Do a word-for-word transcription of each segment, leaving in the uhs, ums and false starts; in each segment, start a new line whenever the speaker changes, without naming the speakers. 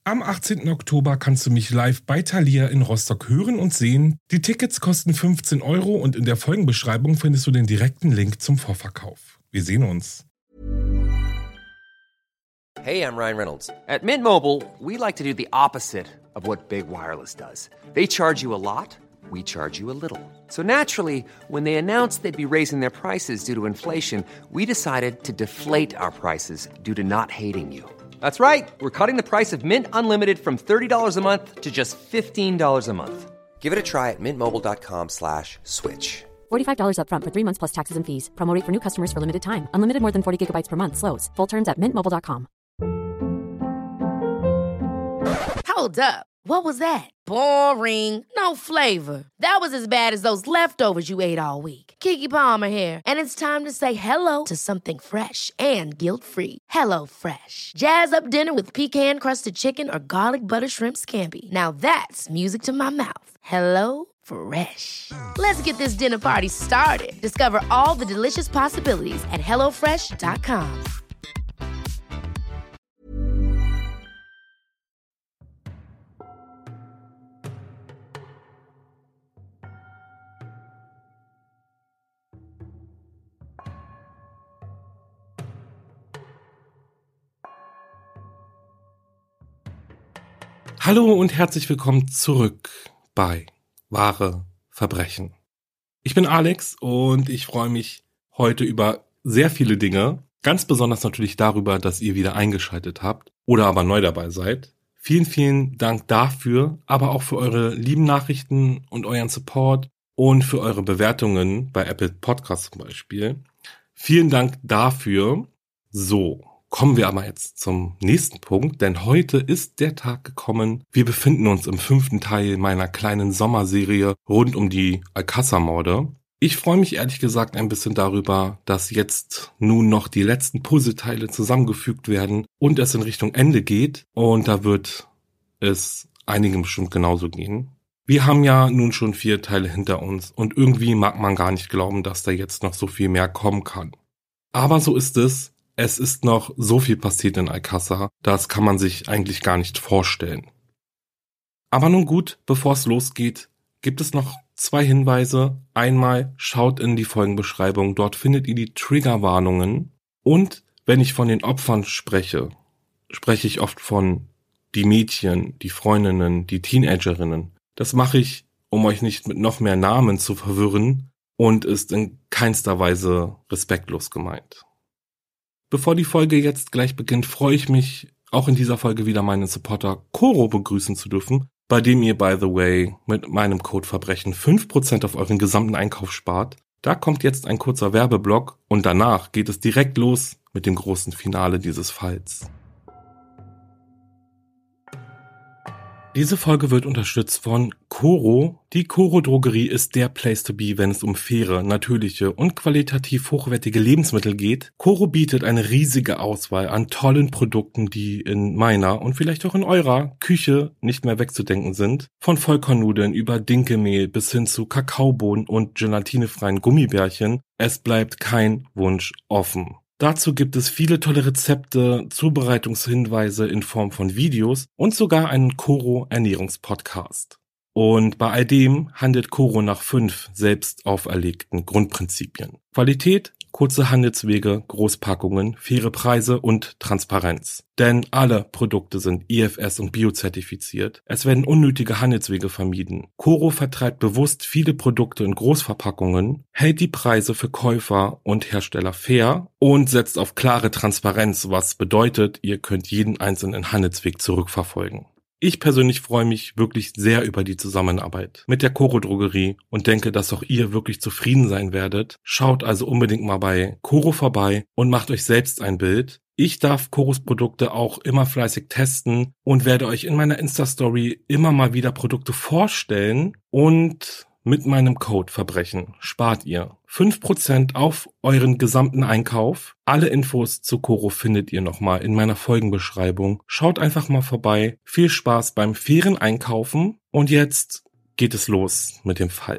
Am achtzehnten Oktober kannst du mich live bei Thalia in Rostock hören und sehen. Die Tickets kosten fünfzehn Euro und in der Folgenbeschreibung findest du den direkten Link zum Vorverkauf. Wir sehen uns.
Hey, I'm Ryan Reynolds. At Mint Mobile, we like to do the opposite of what Big Wireless does. They charge you a lot, we charge you a little. So naturally, when they announced they'd be raising their prices due to inflation, we decided to deflate our prices due to not hating you. That's right. We're cutting the price of Mint Unlimited from thirty dollars a month to just fifteen dollars a month. Give it a try at mintmobile.com slash switch.
forty-five dollars up front for three months plus taxes and fees. Promo rate for new customers for limited time. Unlimited more than forty gigabytes per month. Slows full terms at mint mobile dot com.
Hold up. What was that? Boring. No flavor. That was as bad as those leftovers you ate all week. Keke Palmer here. And it's time to say hello to something fresh and guilt-free. Hello Fresh. Jazz up dinner with pecan-crusted chicken or garlic butter shrimp scampi. Now that's music to my mouth. Hello Fresh. Let's get this dinner party started. Discover all the delicious possibilities at hello fresh dot com.
Hallo und herzlich willkommen zurück bei Wahre Verbrechen. Ich bin Alex und ich freue mich heute über sehr viele Dinge. Ganz besonders natürlich darüber, dass ihr wieder eingeschaltet habt oder aber neu dabei seid. Vielen, vielen Dank dafür, aber auch für eure lieben Nachrichten und euren Support und für eure Bewertungen bei Apple Podcasts zum Beispiel. Vielen Dank dafür. So. Kommen wir aber jetzt zum nächsten Punkt, denn heute ist der Tag gekommen. Wir befinden uns im fünften Teil meiner kleinen Sommerserie rund um die Alcázar-Morde. Ich freue mich ehrlich gesagt ein bisschen darüber, dass jetzt nun noch die letzten Puzzleteile zusammengefügt werden und es in Richtung Ende geht. Und da wird es einigen bestimmt genauso gehen. Wir haben ja nun schon vier Teile hinter uns und irgendwie mag man gar nicht glauben, dass da jetzt noch so viel mehr kommen kann. Aber so ist es. Es ist noch so viel passiert in Alcázar, das kann man sich eigentlich gar nicht vorstellen. Aber nun gut, bevor es losgeht, gibt es noch zwei Hinweise. Einmal schaut in die Folgenbeschreibung, dort findet ihr die Triggerwarnungen. Und wenn ich von den Opfern spreche, spreche ich oft von die Mädchen, die Freundinnen, die Teenagerinnen. Das mache ich, um euch nicht mit noch mehr Namen zu verwirren und ist in keinster Weise respektlos gemeint. Bevor die Folge jetzt gleich beginnt, freue ich mich, auch in dieser Folge wieder meinen Supporter Koro begrüßen zu dürfen, bei dem ihr, by the way, mit meinem Code Verbrechen fünf Prozent auf euren gesamten Einkauf spart. Da kommt jetzt ein kurzer Werbeblock und danach geht es direkt los mit dem großen Finale dieses Falls. Diese Folge wird unterstützt von Koro. Die Koro Drogerie ist der Place to be, wenn es um faire, natürliche und qualitativ hochwertige Lebensmittel geht. Koro bietet eine riesige Auswahl an tollen Produkten, die in meiner und vielleicht auch in eurer Küche nicht mehr wegzudenken sind. Von Vollkornnudeln über Dinkelmehl bis hin zu Kakaobohnen und gelatinefreien Gummibärchen. Es bleibt kein Wunsch offen. Dazu gibt es viele tolle Rezepte, Zubereitungshinweise in Form von Videos und sogar einen Koro-Ernährungspodcast. Und bei all dem handelt Koro nach fünf selbst auferlegten Grundprinzipien. Qualität, kurze Handelswege, Großpackungen, faire Preise und Transparenz. Denn alle Produkte sind I F S und biozertifiziert. Es werden unnötige Handelswege vermieden. Koro vertreibt bewusst viele Produkte in Großverpackungen, hält die Preise für Käufer und Hersteller fair und setzt auf klare Transparenz, was bedeutet, ihr könnt jeden einzelnen Handelsweg zurückverfolgen. Ich persönlich freue mich wirklich sehr über die Zusammenarbeit mit der Koro Drogerie und denke, dass auch ihr wirklich zufrieden sein werdet. Schaut also unbedingt mal bei Koro vorbei und macht euch selbst ein Bild. Ich darf Koros Produkte auch immer fleißig testen und werde euch in meiner Insta-Story immer mal wieder Produkte vorstellen und mit meinem Code Verbrechen spart ihr fünf Prozent auf euren gesamten Einkauf. Alle Infos zu Koro findet ihr nochmal in meiner Folgenbeschreibung. Schaut einfach mal vorbei. Viel Spaß beim fairen Einkaufen. Und jetzt geht es los mit dem Fall.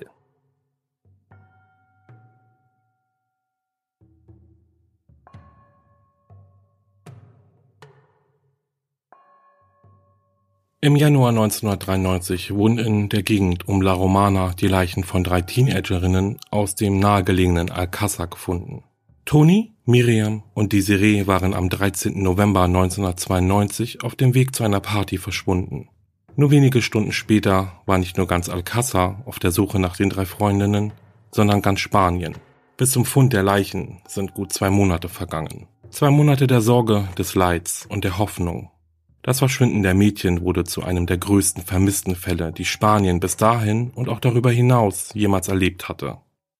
Im Januar neunzehnhundertdreiundneunzig wurden in der Gegend um La Romana die Leichen von drei Teenagerinnen aus dem nahegelegenen Alcázar gefunden. Toni, Miriam und Desiree waren am dreizehnten November neunzehnhundertzweiundneunzig auf dem Weg zu einer Party verschwunden. Nur wenige Stunden später war nicht nur ganz Alcázar auf der Suche nach den drei Freundinnen, sondern ganz Spanien. Bis zum Fund der Leichen sind gut zwei Monate vergangen. Zwei Monate der Sorge, des Leids und der Hoffnung. Das Verschwinden der Mädchen wurde zu einem der größten vermissten Fälle, die Spanien bis dahin und auch darüber hinaus jemals erlebt hatte.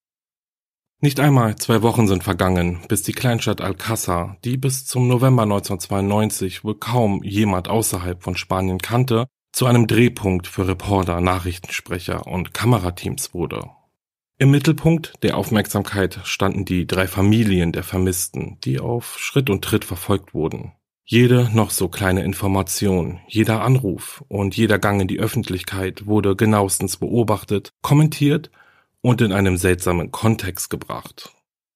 Nicht einmal zwei Wochen sind vergangen, bis die Kleinstadt Alcázar, die bis zum November neunzehnhundertzweiundneunzig wohl kaum jemand außerhalb von Spanien kannte, zu einem Drehpunkt für Reporter, Nachrichtensprecher und Kamerateams wurde. Im Mittelpunkt der Aufmerksamkeit standen die drei Familien der Vermissten, die auf Schritt und Tritt verfolgt wurden. Jede noch so kleine Information, jeder Anruf und jeder Gang in die Öffentlichkeit wurde genauestens beobachtet, kommentiert und in einem seltsamen Kontext gebracht.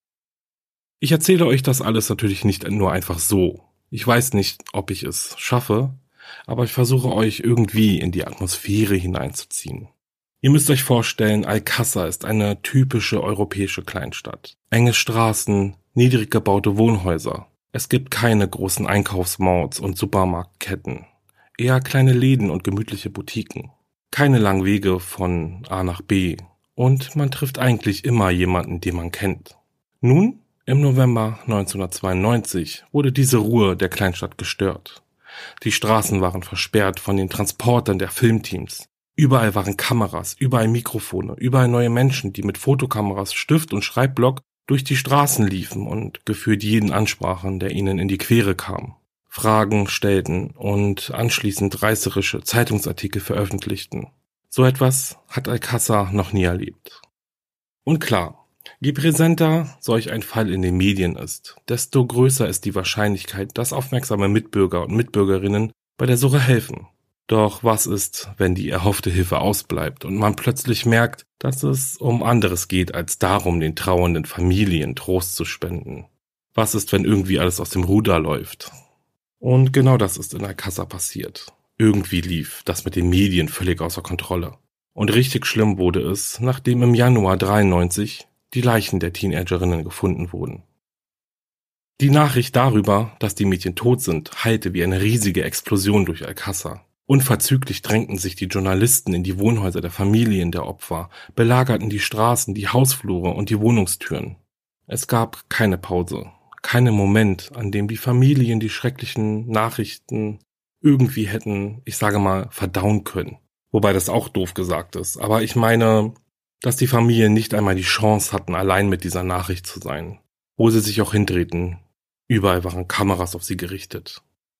Ich erzähle euch das alles natürlich nicht nur einfach so. Ich weiß nicht, ob ich es schaffe, aber ich versuche euch irgendwie in die Atmosphäre hineinzuziehen. Ihr müsst euch vorstellen, Alcázar ist eine typische europäische Kleinstadt. Enge Straßen, niedrig gebaute Wohnhäuser. Es gibt keine großen Einkaufsmalls und Supermarktketten, eher kleine Läden und gemütliche Boutiquen. Keine langen Wege von A nach B und man trifft eigentlich immer jemanden, den man kennt. Nun, im November neunzehnhundertzweiundneunzig wurde diese Ruhe der Kleinstadt gestört. Die Straßen waren versperrt von den Transportern der Filmteams. Überall waren Kameras, überall Mikrofone, überall neue Menschen, die mit Fotokameras, Stift und Schreibblock durch die Straßen liefen und gefühlt jeden ansprachen, der ihnen in die Quere kam, Fragen stellten und anschließend reißerische Zeitungsartikel veröffentlichten. So etwas hat Alcázar noch nie erlebt. Und klar, je präsenter solch ein Fall in den Medien ist, desto größer ist die Wahrscheinlichkeit, dass aufmerksame Mitbürger und Mitbürgerinnen bei der Suche helfen. Doch was ist, wenn die erhoffte Hilfe ausbleibt und man plötzlich merkt, dass es um anderes geht, als darum, den trauernden Familien Trost zu spenden? Was ist, wenn irgendwie alles aus dem Ruder läuft? Und genau das ist in Alcázar passiert. Irgendwie lief das mit den Medien völlig außer Kontrolle. Und richtig schlimm wurde es, nachdem im Januar dreiundneunzig die Leichen der Teenagerinnen gefunden wurden. Die Nachricht darüber, dass die Mädchen tot sind, hallte wie eine riesige Explosion durch Alcázar. Unverzüglich drängten sich die Journalisten in die Wohnhäuser der Familien der Opfer, belagerten die Straßen, die Hausflure und die Wohnungstüren. Es gab keine Pause, keinen Moment, an dem die Familien die schrecklichen Nachrichten irgendwie hätten, ich sage mal, verdauen können. Wobei das auch doof gesagt ist. Aber ich meine, dass die Familien nicht einmal die Chance hatten, allein mit dieser Nachricht zu sein. Wo sie sich auch hindrehten, überall waren Kameras auf sie gerichtet.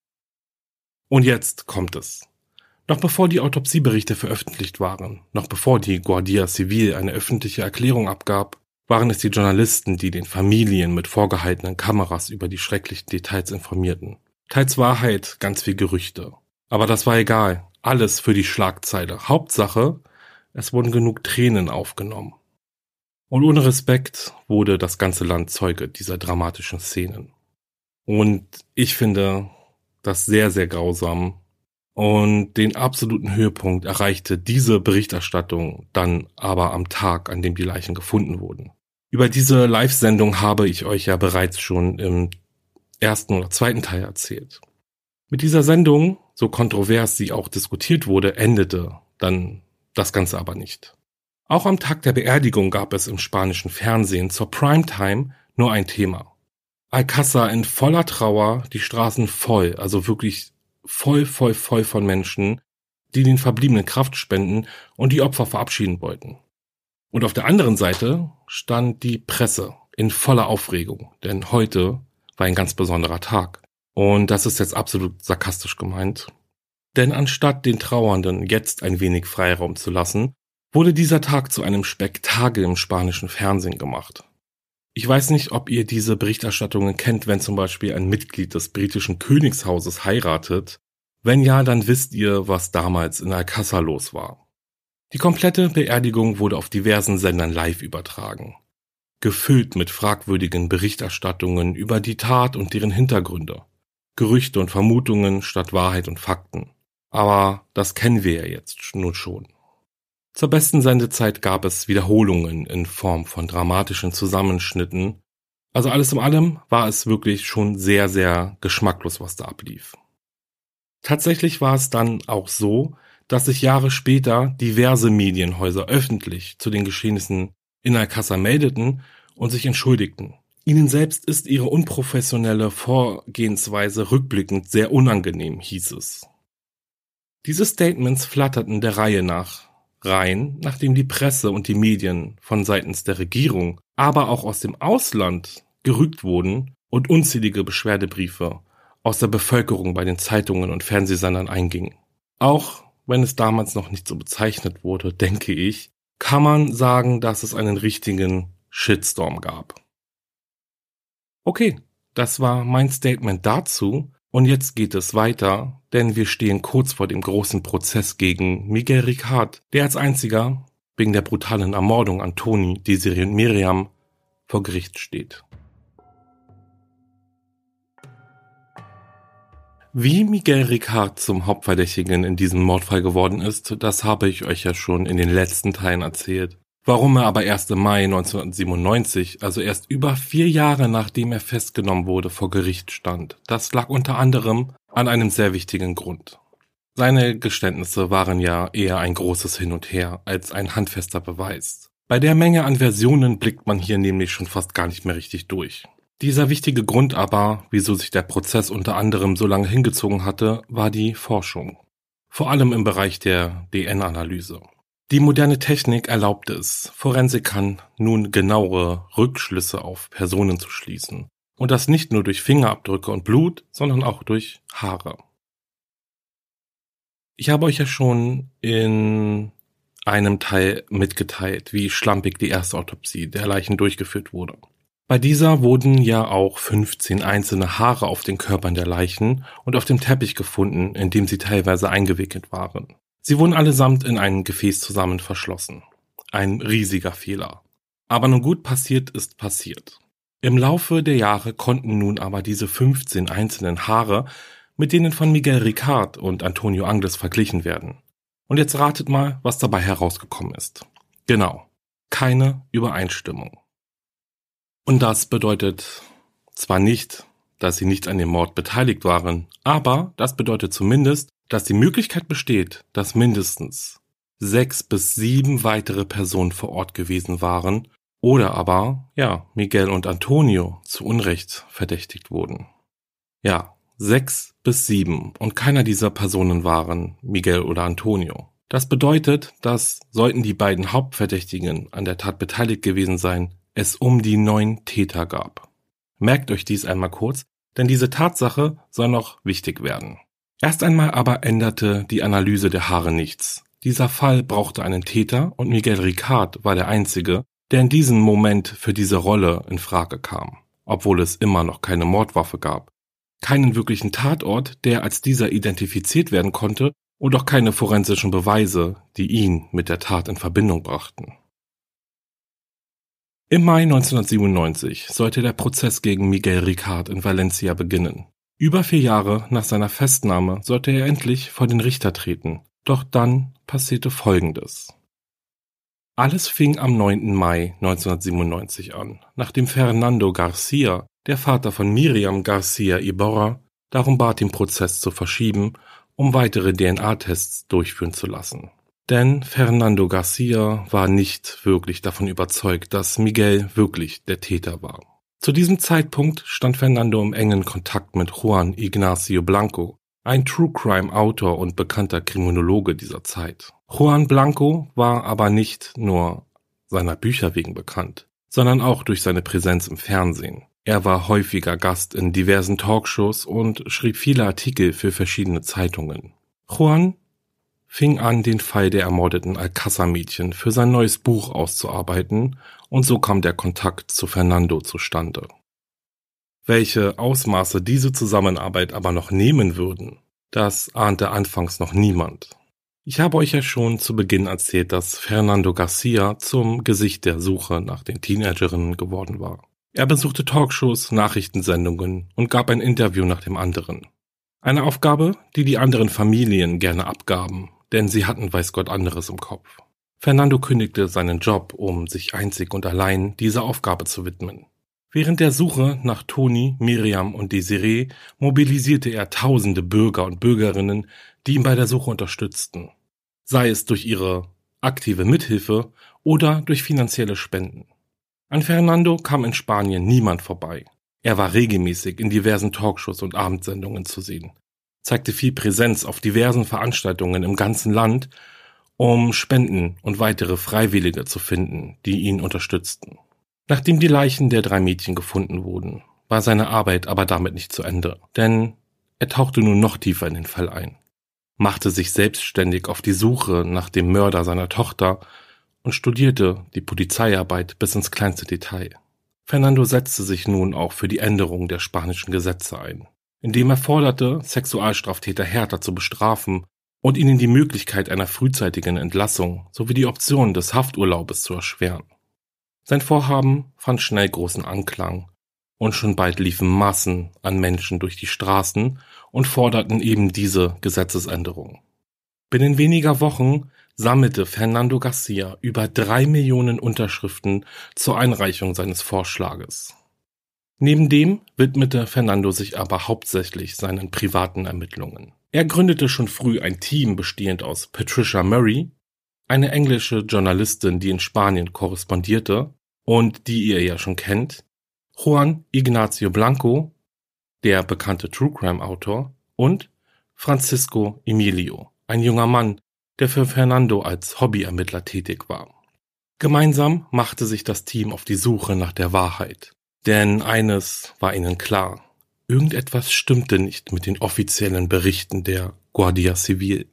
Und jetzt kommt es. Noch bevor die Autopsieberichte veröffentlicht waren, noch bevor die Guardia Civil eine öffentliche Erklärung abgab, waren es die Journalisten, die den Familien mit vorgehaltenen Kameras über die schrecklichen Details informierten. Teils Wahrheit, ganz viel Gerüchte. Aber das war egal, alles für die Schlagzeile. Hauptsache, es wurden genug Tränen aufgenommen. Und ohne Respekt wurde das ganze Land Zeuge dieser dramatischen Szenen. Und ich finde das sehr, sehr grausam. Und den absoluten Höhepunkt erreichte diese Berichterstattung dann aber am Tag, an dem die Leichen gefunden wurden. Über diese Live-Sendung habe ich euch ja bereits schon im ersten oder zweiten Teil erzählt. Mit dieser Sendung, so kontrovers sie auch diskutiert wurde, endete dann das Ganze aber nicht. Auch am Tag der Beerdigung gab es im spanischen Fernsehen zur Primetime nur ein Thema. Alcázar in voller Trauer, die Straßen voll, also wirklich voll, voll, voll von Menschen, die den Verbliebenen Kraft spenden und die Opfer verabschieden wollten. Und auf der anderen Seite stand die Presse in voller Aufregung, denn heute war ein ganz besonderer Tag. Und das ist jetzt absolut sarkastisch gemeint. Denn anstatt den Trauernden jetzt ein wenig Freiraum zu lassen, wurde dieser Tag zu einem Spektakel im spanischen Fernsehen gemacht. Ich weiß nicht, ob ihr diese Berichterstattungen kennt, wenn zum Beispiel ein Mitglied des britischen Königshauses heiratet. Wenn ja, dann wisst ihr, was damals in Alcázar los war. Die komplette Beerdigung wurde auf diversen Sendern live übertragen. Gefüllt mit fragwürdigen Berichterstattungen über die Tat und deren Hintergründe. Gerüchte und Vermutungen statt Wahrheit und Fakten. Aber das kennen wir ja jetzt nun schon. Zur besten Sendezeit gab es Wiederholungen in Form von dramatischen Zusammenschnitten. Also alles in allem war es wirklich schon sehr, sehr geschmacklos, was da ablief. Tatsächlich war es dann auch so, dass sich Jahre später diverse Medienhäuser öffentlich zu den Geschehnissen in Alcázar meldeten und sich entschuldigten. Ihnen selbst ist ihre unprofessionelle Vorgehensweise rückblickend sehr unangenehm, hieß es. Diese Statements flatterten der Reihe nach rein, nachdem die Presse und die Medien von seitens der Regierung, aber auch aus dem Ausland gerügt wurden und unzählige Beschwerdebriefe aus der Bevölkerung bei den Zeitungen und Fernsehsendern eingingen. Auch wenn es damals noch nicht so bezeichnet wurde, denke ich, kann man sagen, dass es einen richtigen Shitstorm gab. Okay, das war mein Statement dazu. Und jetzt geht es weiter, denn wir stehen kurz vor dem großen Prozess gegen Miguel Ricard, der als einziger wegen der brutalen Ermordung an Toni, Desiree und Miriam vor Gericht steht. Wie Miguel Ricard zum Hauptverdächtigen in diesem Mordfall geworden ist, das habe ich euch ja schon in den letzten Teilen erzählt. Warum er aber erst im Mai neunzehnhundertsiebenundneunzig, also erst über vier Jahre nachdem er festgenommen wurde, vor Gericht stand, das lag unter anderem an einem sehr wichtigen Grund. Seine Geständnisse waren ja eher ein großes Hin und Her als ein handfester Beweis. Bei der Menge an Versionen blickt man hier nämlich schon fast gar nicht mehr richtig durch. Dieser wichtige Grund aber, wieso sich der Prozess unter anderem so lange hingezogen hatte, war die Forschung. Vor allem im Bereich der D N A-Analyse. Die moderne Technik erlaubte es, Forensikern nun genauere Rückschlüsse auf Personen zu schließen. Und das nicht nur durch Fingerabdrücke und Blut, sondern auch durch Haare. Ich habe euch ja schon in einem Teil mitgeteilt, wie schlampig die erste Autopsie der Leichen durchgeführt wurde. Bei dieser wurden ja auch fünfzehn einzelne Haare auf den Körpern der Leichen und auf dem Teppich gefunden, in dem sie teilweise eingewickelt waren. Sie wurden allesamt in ein Gefäß zusammen verschlossen. Ein riesiger Fehler. Aber nun gut, passiert ist passiert. Im Laufe der Jahre konnten nun aber diese fünfzehn einzelnen Haare mit denen von Miguel Ricard und Antonio Angles verglichen werden. Und jetzt ratet mal, was dabei herausgekommen ist. Genau, keine Übereinstimmung. Und das bedeutet zwar nicht, dass sie nicht an dem Mord beteiligt waren, aber das bedeutet zumindest, dass die Möglichkeit besteht, dass mindestens sechs bis sieben weitere Personen vor Ort gewesen waren oder aber, ja, Miguel und Antonio zu Unrecht verdächtigt wurden. Ja, sechs bis sieben und keiner dieser Personen waren Miguel oder Antonio. Das bedeutet, dass, sollten die beiden Hauptverdächtigen an der Tat beteiligt gewesen sein, es um die neun Täter gab. Merkt euch dies einmal kurz, denn diese Tatsache soll noch wichtig werden. Erst einmal aber änderte die Analyse der Haare nichts. Dieser Fall brauchte einen Täter und Miguel Ricard war der Einzige, der in diesem Moment für diese Rolle in Frage kam, obwohl es immer noch keine Mordwaffe gab, keinen wirklichen Tatort, der als dieser identifiziert werden konnte, und auch keine forensischen Beweise, die ihn mit der Tat in Verbindung brachten. Im Mai neunzehnhundertsiebenundneunzig sollte der Prozess gegen Miguel Ricard in Valencia beginnen. Über vier Jahre nach seiner Festnahme sollte er endlich vor den Richter treten. Doch dann passierte Folgendes. Alles fing am neunten Mai neunzehnhundertsiebenundneunzig an, nachdem Fernando Garcia, der Vater von Miriam Garcia Iborra, darum bat, den Prozess zu verschieben, um weitere D N A-Tests durchführen zu lassen. Denn Fernando Garcia war nicht wirklich davon überzeugt, dass Miguel wirklich der Täter war. Zu diesem Zeitpunkt stand Fernando im engen Kontakt mit Juan Ignacio Blanco, ein True-Crime-Autor und bekannter Kriminologe dieser Zeit. Juan Blanco war aber nicht nur seiner Bücher wegen bekannt, sondern auch durch seine Präsenz im Fernsehen. Er war häufiger Gast in diversen Talkshows und schrieb viele Artikel für verschiedene Zeitungen. Juan fing an, den Fall der ermordeten Alcázar-Mädchen für sein neues Buch auszuarbeiten, und so kam der Kontakt zu Fernando zustande. Welche Ausmaße diese Zusammenarbeit aber noch nehmen würden, das ahnte anfangs noch niemand. Ich habe euch ja schon zu Beginn erzählt, dass Fernando Garcia zum Gesicht der Suche nach den Teenagerinnen geworden war. Er besuchte Talkshows, Nachrichtensendungen und gab ein Interview nach dem anderen. Eine Aufgabe, die die anderen Familien gerne abgaben, denn sie hatten weiß Gott anderes im Kopf. Fernando kündigte seinen Job, um sich einzig und allein dieser Aufgabe zu widmen. Während der Suche nach Toni, Miriam und Desiree mobilisierte er tausende Bürger und Bürgerinnen, die ihn bei der Suche unterstützten, sei es durch ihre aktive Mithilfe oder durch finanzielle Spenden. An Fernando kam in Spanien niemand vorbei. Er war regelmäßig in diversen Talkshows und Abendsendungen zu sehen, zeigte viel Präsenz auf diversen Veranstaltungen im ganzen Land, um Spenden und weitere Freiwillige zu finden, die ihn unterstützten. Nachdem die Leichen der drei Mädchen gefunden wurden, war seine Arbeit aber damit nicht zu Ende, denn er tauchte nun noch tiefer in den Fall ein, machte sich selbstständig auf die Suche nach dem Mörder seiner Tochter und studierte die Polizeiarbeit bis ins kleinste Detail. Fernando setzte sich nun auch für die Änderung der spanischen Gesetze ein, indem er forderte, Sexualstraftäter härter zu bestrafen und ihnen die Möglichkeit einer frühzeitigen Entlassung sowie die Option des Hafturlaubes zu erschweren. Sein Vorhaben fand schnell großen Anklang und schon bald liefen Massen an Menschen durch die Straßen und forderten eben diese Gesetzesänderung. Binnen weniger Wochen sammelte Fernando Garcia über drei Millionen Unterschriften zur Einreichung seines Vorschlages. Neben dem widmete Fernando sich aber hauptsächlich seinen privaten Ermittlungen. Er gründete schon früh ein Team bestehend aus Patricia Murray, eine englische Journalistin, die in Spanien korrespondierte und die ihr ja schon kennt, Juan Ignacio Blanco, der bekannte True-Crime-Autor, und Francisco Emilio, ein junger Mann, der für Fernando als Hobbyermittler tätig war. Gemeinsam machte sich das Team auf die Suche nach der Wahrheit. Denn eines war ihnen klar: Irgendetwas stimmte nicht mit den offiziellen Berichten der Guardia Civil.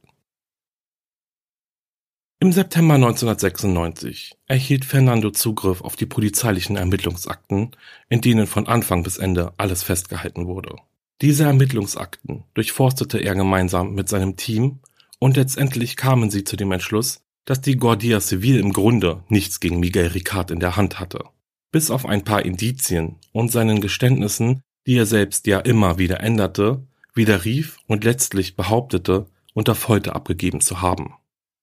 Im September neunzehnhundertsechsundneunzig erhielt Fernando Zugriff auf die polizeilichen Ermittlungsakten, in denen von Anfang bis Ende alles festgehalten wurde. Diese Ermittlungsakten durchforstete er gemeinsam mit seinem Team und letztendlich kamen sie zu dem Entschluss, dass die Guardia Civil im Grunde nichts gegen Miguel Ricard in der Hand hatte. Bis auf ein paar Indizien und seinen Geständnissen, die er selbst ja immer wieder änderte, widerrief und letztlich behauptete, unter Folter abgegeben zu haben.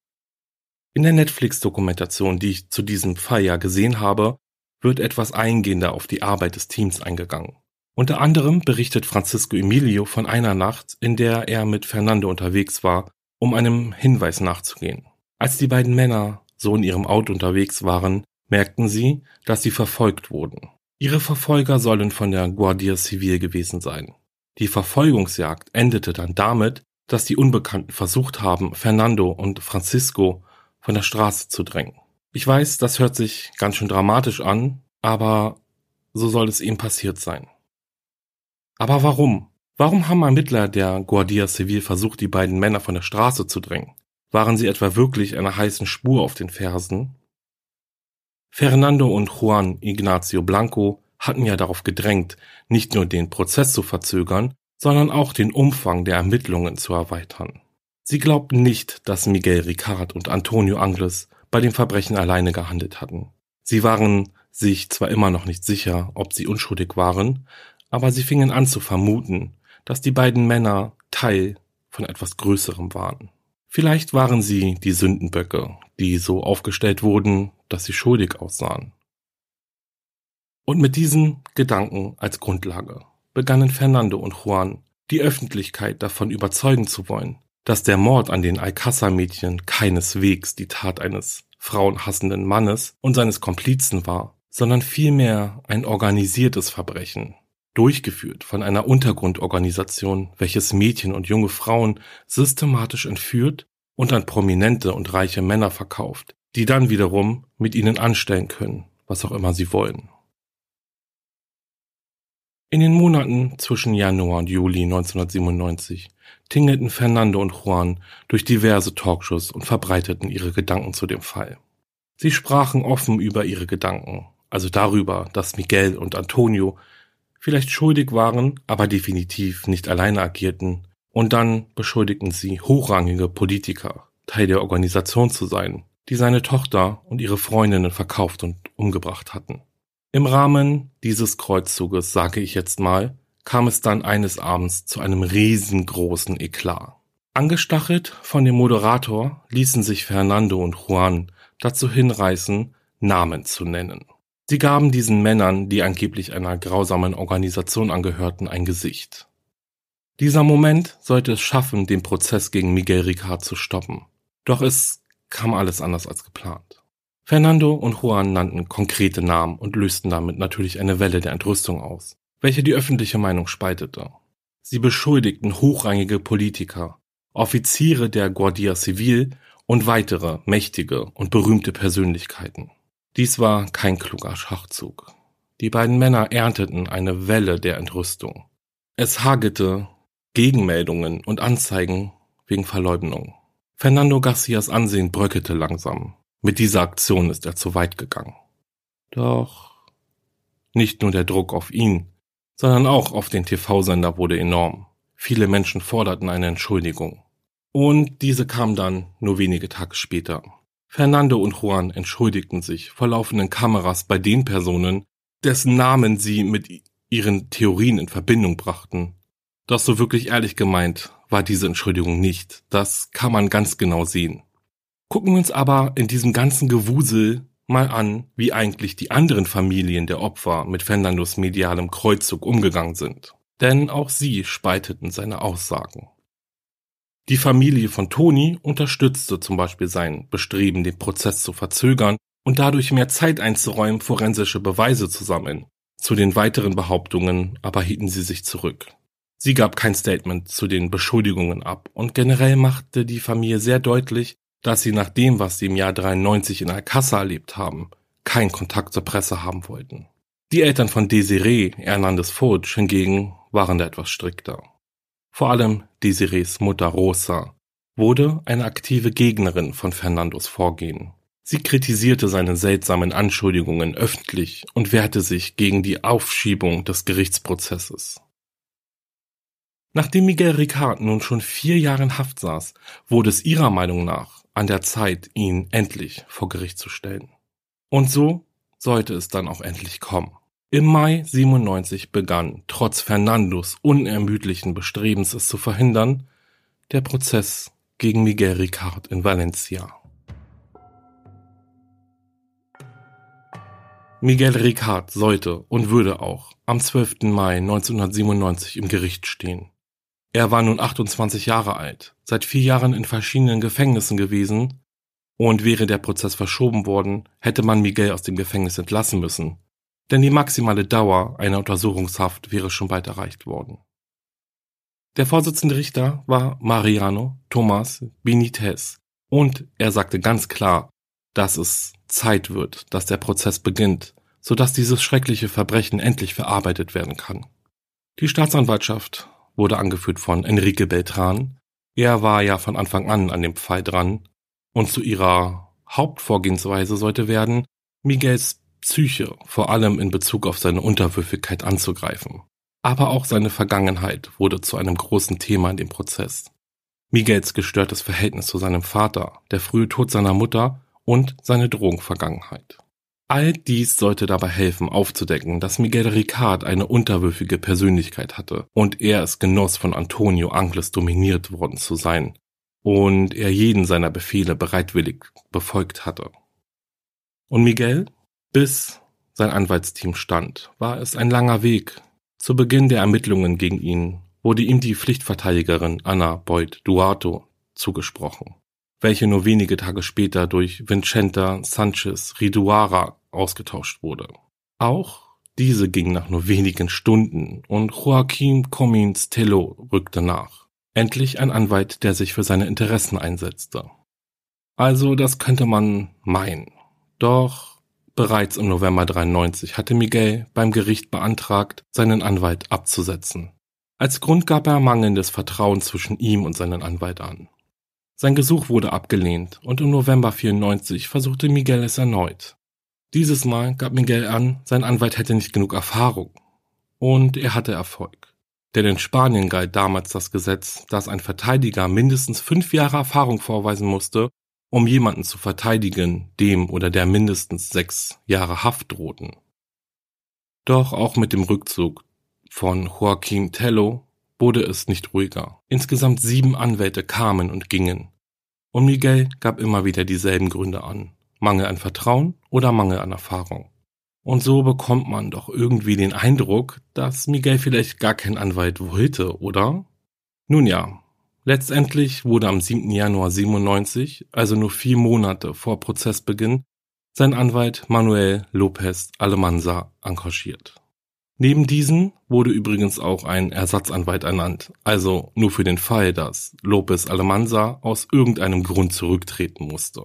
In der Netflix-Dokumentation, die ich zu diesem Fall ja gesehen habe, wird etwas eingehender auf die Arbeit des Teams eingegangen. Unter anderem berichtet Francisco Emilio von einer Nacht, in der er mit Fernando unterwegs war, um einem Hinweis nachzugehen. Als die beiden Männer so in ihrem Auto unterwegs waren, merkten sie, dass sie verfolgt wurden. Ihre Verfolger sollen von der Guardia Civil gewesen sein. Die Verfolgungsjagd endete dann damit, dass die Unbekannten versucht haben, Fernando und Francisco von der Straße zu drängen. Ich weiß, das hört sich ganz schön dramatisch an, aber so soll es eben passiert sein. Aber warum? Warum haben Ermittler der Guardia Civil versucht, die beiden Männer von der Straße zu drängen? Waren sie etwa wirklich einer heißen Spur auf den Fersen? Fernando und Juan Ignacio Blanco hatten ja darauf gedrängt, nicht nur den Prozess zu verzögern, sondern auch den Umfang der Ermittlungen zu erweitern. Sie glaubten nicht, dass Miguel Ricard und Antonio Angles bei dem Verbrechen alleine gehandelt hatten. Sie waren sich zwar immer noch nicht sicher, ob sie unschuldig waren, aber sie fingen an zu vermuten, dass die beiden Männer Teil von etwas Größerem waren. Vielleicht waren sie die Sündenböcke, die so aufgestellt wurden, dass sie schuldig aussahen. Und mit diesen Gedanken als Grundlage begannen Fernando und Juan, die Öffentlichkeit davon überzeugen zu wollen, dass der Mord an den Alcázar-Mädchen keineswegs die Tat eines frauenhassenden Mannes und seines Komplizen war, sondern vielmehr ein organisiertes Verbrechen, durchgeführt von einer Untergrundorganisation, welches Mädchen und junge Frauen systematisch entführt und an prominente und reiche Männer verkauft, die dann wiederum mit ihnen anstellen können, was auch immer sie wollen. In den Monaten zwischen Januar und Juli neunzehnhundertsiebenundneunzig tingelten Fernando und Juan durch diverse Talkshows und verbreiteten ihre Gedanken zu dem Fall. Sie sprachen offen über ihre Gedanken, also darüber, dass Miguel und Antonio vielleicht schuldig waren, aber definitiv nicht alleine agierten, und dann beschuldigten sie hochrangige Politiker, Teil der Organisation zu sein, die seine Tochter und ihre Freundinnen verkauft und umgebracht hatten. Im Rahmen dieses Kreuzzuges, sage ich jetzt mal, kam es dann eines Abends zu einem riesengroßen Eklat. Angestachelt von dem Moderator ließen sich Fernando und Juan dazu hinreißen, Namen zu nennen. Sie gaben diesen Männern, die angeblich einer grausamen Organisation angehörten, ein Gesicht. Dieser Moment sollte es schaffen, den Prozess gegen Miguel Ricard zu stoppen. Doch es kam alles anders als geplant. Fernando und Juan nannten konkrete Namen und lösten damit natürlich eine Welle der Entrüstung aus, welche die öffentliche Meinung spaltete. Sie beschuldigten hochrangige Politiker, Offiziere der Guardia Civil und weitere mächtige und berühmte Persönlichkeiten. Dies war kein kluger Schachzug. Die beiden Männer ernteten eine Welle der Entrüstung. Es hagelte Gegenmeldungen und Anzeigen wegen Verleumdung. Fernando Garcias Ansehen bröckelte langsam. Mit dieser Aktion ist er zu weit gegangen. Doch nicht nur der Druck auf ihn, sondern auch auf den T V-Sender wurde enorm. Viele Menschen forderten eine Entschuldigung. Und diese kam dann nur wenige Tage später. Fernando und Juan entschuldigten sich vor laufenden Kameras bei den Personen, dessen Namen sie mit ihren Theorien in Verbindung brachten. Doch so wirklich ehrlich gemeint war diese Entschuldigung nicht. Das kann man ganz genau sehen. Gucken wir uns aber in diesem ganzen Gewusel mal an, wie eigentlich die anderen Familien der Opfer mit Fernandos medialem Kreuzzug umgegangen sind. Denn auch sie spalteten seine Aussagen. Die Familie von Toni unterstützte zum Beispiel sein Bestreben, den Prozess zu verzögern und dadurch mehr Zeit einzuräumen, forensische Beweise zu sammeln. Zu den weiteren Behauptungen aber hielten sie sich zurück. Sie gab kein Statement zu den Beschuldigungen ab und generell machte die Familie sehr deutlich, dass sie nach dem, was sie im Jahr dreiundneunzig in Alcázar erlebt haben, keinen Kontakt zur Presse haben wollten. Die Eltern von Desiree Hernández Foch hingegen waren da etwas strikter. Vor allem Desirees Mutter Rosa wurde eine aktive Gegnerin von Fernandos Vorgehen. Sie kritisierte seine seltsamen Anschuldigungen öffentlich und wehrte sich gegen die Aufschiebung des Gerichtsprozesses. Nachdem Miguel Ricard nun schon vier Jahre in Haft saß, wurde es ihrer Meinung nach an der Zeit, ihn endlich vor Gericht zu stellen. Und so sollte es dann auch endlich kommen. Im Mai siebenundneunzig begann, trotz Fernandos unermüdlichen Bestrebens, es zu verhindern, der Prozess gegen Miguel Ricard in Valencia. Miguel Ricard sollte und würde auch am zwölften Mai neunzehnhundertsiebenundneunzig im Gericht stehen. Er war nun achtundzwanzig Jahre alt, seit vier Jahren in verschiedenen Gefängnissen gewesen, und wäre der Prozess verschoben worden, hätte man Miguel aus dem Gefängnis entlassen müssen, denn die maximale Dauer einer Untersuchungshaft wäre schon bald erreicht worden. Der Vorsitzende Richter war Mariano Tomás Benítez und er sagte ganz klar, dass es Zeit wird, dass der Prozess beginnt, sodass dieses schreckliche Verbrechen endlich verarbeitet werden kann. Die Staatsanwaltschaft wurde angeführt von Enrique Beltrán. Er war ja von Anfang an an dem Fall dran und zu ihrer Hauptvorgehensweise sollte werden, Miguels Psyche, vor allem in Bezug auf seine Unterwürfigkeit, anzugreifen. Aber auch seine Vergangenheit wurde zu einem großen Thema in dem Prozess. Miguels gestörtes Verhältnis zu seinem Vater, der frühe Tod seiner Mutter und seine Drogenvergangenheit. All dies sollte dabei helfen, aufzudecken, dass Miguel Ricard eine unterwürfige Persönlichkeit hatte und er es genoss, von Antonio Angles dominiert worden zu sein und er jeden seiner Befehle bereitwillig befolgt hatte. Und Miguel, bis sein Anwaltsteam stand, war es ein langer Weg. Zu Beginn der Ermittlungen gegen ihn wurde ihm die Pflichtverteidigerin Ana Boyd Duarto zugesprochen, welche nur wenige Tage später durch Vicenta Sánchez Riduara ausgetauscht wurde. Auch diese ging nach nur wenigen Stunden und Joaquín Comín Tello rückte nach. Endlich ein Anwalt, der sich für seine Interessen einsetzte. Also das könnte man meinen. Doch bereits im November dreiundneunzig hatte Miguel beim Gericht beantragt, seinen Anwalt abzusetzen. Als Grund gab er mangelndes Vertrauen zwischen ihm und seinen Anwalt an. Sein Gesuch wurde abgelehnt und im November vierundneunzig versuchte Miguel es erneut. Dieses Mal gab Miguel an, sein Anwalt hätte nicht genug Erfahrung. Und er hatte Erfolg. Denn in Spanien galt damals das Gesetz, dass ein Verteidiger mindestens fünf Jahre Erfahrung vorweisen musste, um jemanden zu verteidigen, dem oder der mindestens sechs Jahre Haft drohten. Doch auch mit dem Rückzug von Joaquin Tello wurde es nicht ruhiger. Insgesamt sieben Anwälte kamen und gingen. Und Miguel gab immer wieder dieselben Gründe an. Mangel an Vertrauen oder Mangel an Erfahrung. Und so bekommt man doch irgendwie den Eindruck, dass Miguel vielleicht gar keinen Anwalt wollte, oder? Nun ja, letztendlich wurde am siebten Januar siebenundneunzig, also nur vier Monate vor Prozessbeginn, sein Anwalt Manuel López Almanza engagiert. Neben diesen wurde übrigens auch ein Ersatzanwalt ernannt, also nur für den Fall, dass López Almanza aus irgendeinem Grund zurücktreten musste.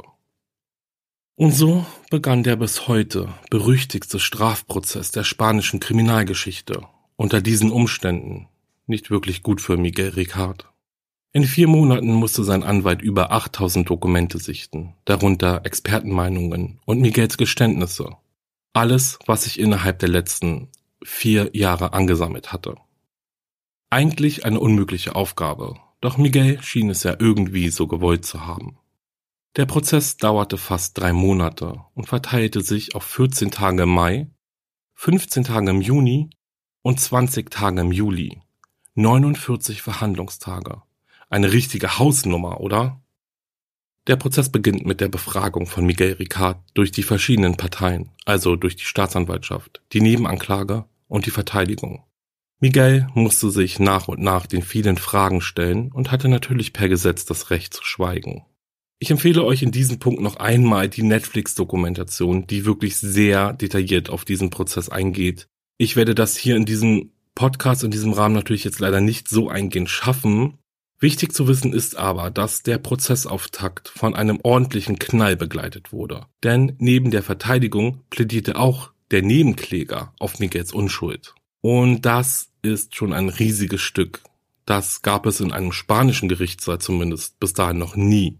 Und so begann der bis heute berüchtigste Strafprozess der spanischen Kriminalgeschichte, unter diesen Umständen nicht wirklich gut für Miguel Ricard. In vier Monaten musste sein Anwalt über achttausend Dokumente sichten, darunter Expertenmeinungen und Miguels Geständnisse. Alles, was sich innerhalb der letzten vier Jahre angesammelt hatte. Eigentlich eine unmögliche Aufgabe, doch Miguel schien es ja irgendwie so gewollt zu haben. Der Prozess dauerte fast drei Monate und verteilte sich auf vierzehn Tage im Mai, fünfzehn Tage im Juni und zwanzig Tage im Juli. neunundvierzig Verhandlungstage. Eine richtige Hausnummer, oder? Der Prozess beginnt mit der Befragung von Miguel Ricard durch die verschiedenen Parteien, also durch die Staatsanwaltschaft, die Nebenanklage und die Verteidigung. Miguel musste sich nach und nach den vielen Fragen stellen und hatte natürlich per Gesetz das Recht zu schweigen. Ich empfehle euch in diesem Punkt noch einmal die Netflix-Dokumentation, die wirklich sehr detailliert auf diesen Prozess eingeht. Ich werde das hier in diesem Podcast, in diesem Rahmen natürlich jetzt leider nicht so eingehend schaffen. Wichtig zu wissen ist aber, dass der Prozessauftakt von einem ordentlichen Knall begleitet wurde. Denn neben der Verteidigung plädierte auch der Nebenkläger auf Miguels Unschuld. Und das ist schon ein riesiges Stück. Das gab es in einem spanischen Gerichtssaal zumindest bis dahin noch nie.